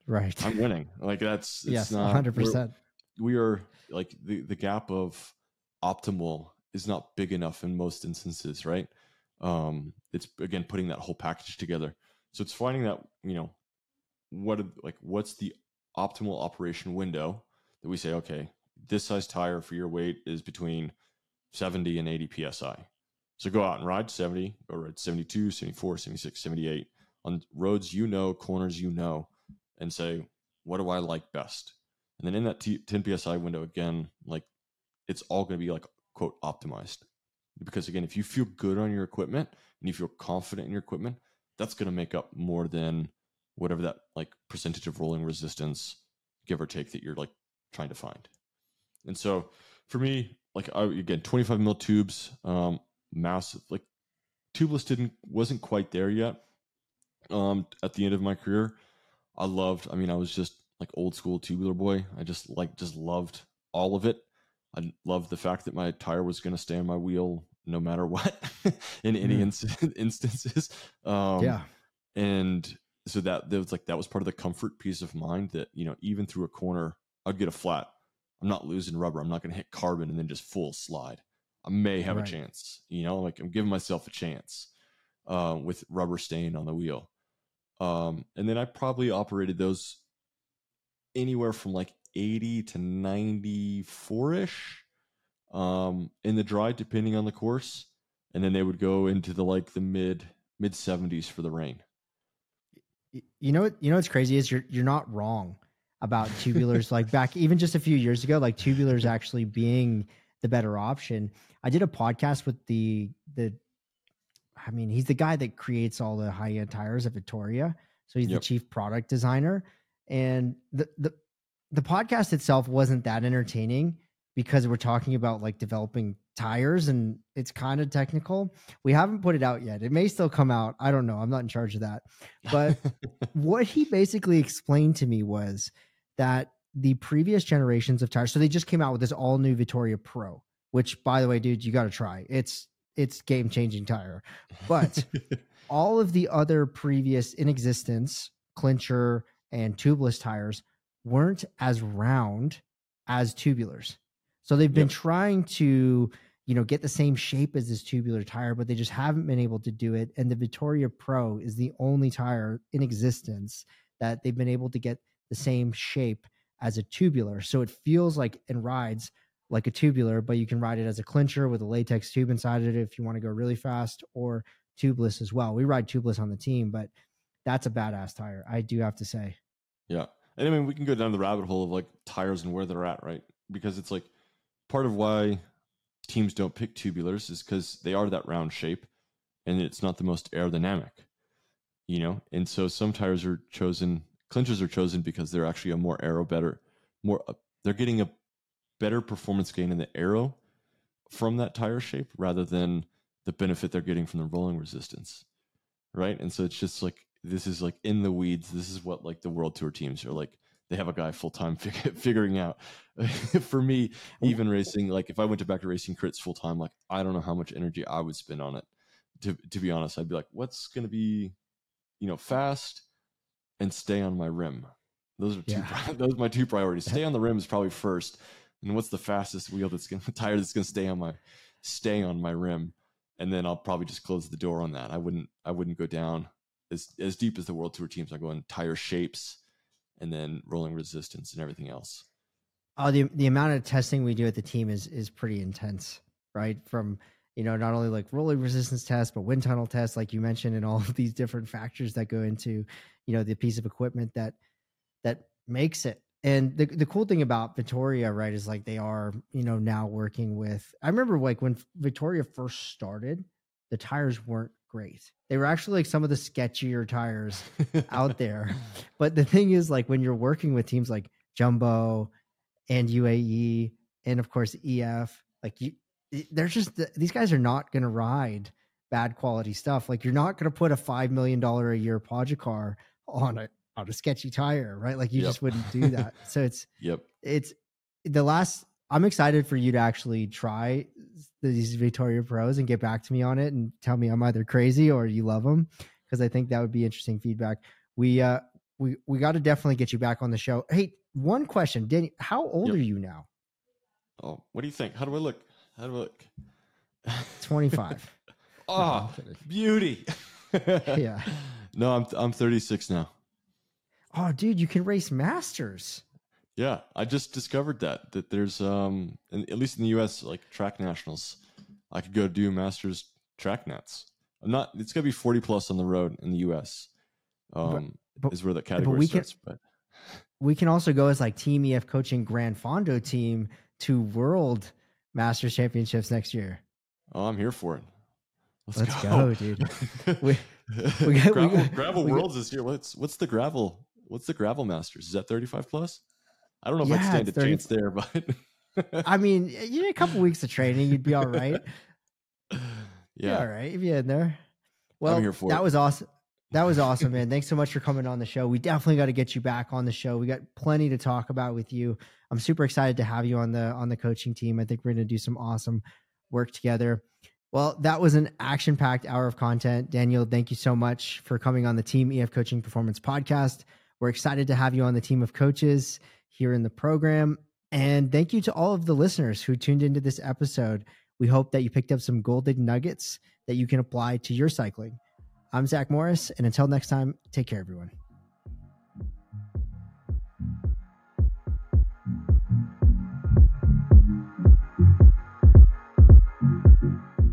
Right. I'm winning. Like that's, it's yes, not, one hundred percent. we are like the, the gap of optimal is not big enough in most instances, right? Um, it's again, putting that whole package together. So it's finding that, you know, what, like, what's the optimal operation window that we say, okay, this size tire for your weight is between seventy and eighty P S I. So go out and ride seventy, go ride seventy-two, seventy-four, seventy-six, seventy-eight on roads, you know, corners, you know, and say, what do I like best? And then in that t- ten P S I window, again, like it's all going to be like, quote, optimized. Because again, if you feel good on your equipment and you feel confident in your equipment, that's going to make up more than whatever that like percentage of rolling resistance, give or take, that you're like trying to find. And so for me, like I, again, twenty-five mil tubes, um, massive, like tubeless didn't, wasn't quite there yet. Um, at the end of my career, I loved, I mean, I was just like old school tubular boy. I just like, just loved all of it. I loved the fact that my tire was going to stay on my wheel no matter what in any mm. in- instances. Um, yeah. And so that, that was like, that was part of the comfort, peace of mind that, you know, even through a corner, I'd get a flat. I'm not losing rubber. I'm not going to hit carbon and then just full slide. I may have right. a chance, you know, like I'm giving myself a chance uh, with rubber staying on the wheel. Um, and then I probably operated those anywhere from like eighty to ninety-four ish um, in the dry, depending on the course. And then they would go into the, like the mid mid seventies for the rain. You know, you know, what's crazy is you're, you're not wrong about tubulars. Like back, even just a few years ago, like tubulars actually being the better option. I did a podcast with the, the, I mean, he's the guy that creates all the high end tires at Vittoria. So he's yep. the chief product designer. And the, the, the podcast itself wasn't that entertaining because we're talking about like developing tires and it's kind of technical. We haven't put it out yet. It may still come out. I don't know. I'm not in charge of that. But what he basically explained to me was that the previous generations of tires, so they just came out with this all new Vittoria Pro, which by the way, dude, you got to try. It's, it's game changing tire, but all of the other previous in existence clincher and tubeless tires weren't as round as tubulars. So they've been yep. trying to, you know, get the same shape as this tubular tire, but they just haven't been able to do it. And the Vittoria Pro is the only tire in existence that they've been able to get the same shape as a tubular. So it feels like and rides like a tubular, but you can ride it as a clincher with a latex tube inside of it if you want to go really fast, or tubeless as well. We ride tubeless on the team, but that's a badass tire, I do have to say. Yeah. And I mean, we can go down the rabbit hole of like tires and where they're at, right? Because it's like part of why teams don't pick tubulars is because they are that round shape and it's not the most aerodynamic, you know? And so some tires are chosen, clinchers are chosen because they're actually a more aero better, more, uh, they're getting a better performance gain in the aero from that tire shape rather than the benefit they're getting from the rolling resistance, right? And so it's just like, this is like in the weeds. This is what like the World Tour teams are like. They have a guy full-time fig- figuring out. For me, even racing, like if I went to back to racing crits full-time, like I don't know how much energy I would spend on it. To to be honest, I'd be like, what's going to be, you know, fast and stay on my rim. Those are two, yeah. those are my two priorities. Stay on the rim is probably first. And what's the fastest wheel that's going to, tire that's going to stay on my, stay on my rim. And then I'll probably just close the door on that. I wouldn't, I wouldn't go down as, as deep as the World Tour teams. I go in tire shapes and then rolling resistance and everything else. Oh, the the amount of testing we do at the team is is pretty intense, right? From, you know, not only like rolling resistance tests, but wind tunnel tests, like you mentioned, and all of these different factors that go into, you know, the piece of equipment that that makes it. And the the cool thing about Vittoria, right, is like they are, you know, now working with. I remember like when Vittoria first started, the tires weren't great. They were actually like some of the sketchier tires out there. But the thing is, like when you're working with teams like Jumbo and U A E and of course E F, like you, they're just, these guys are not going to ride bad quality stuff. Like you're not going to put a five million dollars a year Pogacar on a, on a sketchy tire, right? Like you yep. just wouldn't do that. So it's, yep. it's the last, I'm excited for you to actually try these Vittoria Pros and get back to me on it and tell me I'm either crazy or you love them. Cause I think that would be interesting feedback. We, uh, we, we got to definitely get you back on the show. Hey, one question, Danny, how old Yep. are you now? Oh, what do you think? How do I look? How do I look? twenty-five. Oh, beauty. Yeah. No, I'm I'm thirty-six now. Oh, dude, you can race masters. Yeah, I just discovered that that there's um in, at least in the U S, like track nationals, I could go do masters track nets. I'm not. It's gonna be forty plus on the road in the U S. Um, but, is where the category we starts. Can, but we can also go as like Team E F Coaching Grand Fondo team to World Masters Championships next year. Oh, I'm here for it. Let's, Let's go. go, dude. we, we got, gravel we got, gravel we worlds got, is here. What's what's the gravel? What's the gravel masters? Is that thirty-five plus? I don't know if yeah, I'd stand a thirty chance there, but I mean, you need a couple weeks of training, you'd be all right. Yeah, all right if you're in there. Well, I'm here for that it. was awesome. That was awesome, man. Thanks so much for coming on the show. We definitely got to get you back on the show. We got plenty to talk about with you. I'm super excited to have you on the on the coaching team. I think we're going to do some awesome work together. Well, that was an action-packed hour of content. Daniel, thank you so much for coming on the Team E F Coaching Performance Podcast. We're excited to have you on the team of coaches here in the program. And thank you to all of the listeners who tuned into this episode. We hope that you picked up some golden nuggets that you can apply to your cycling. I'm Zach Morris, and until next time, take care, everyone.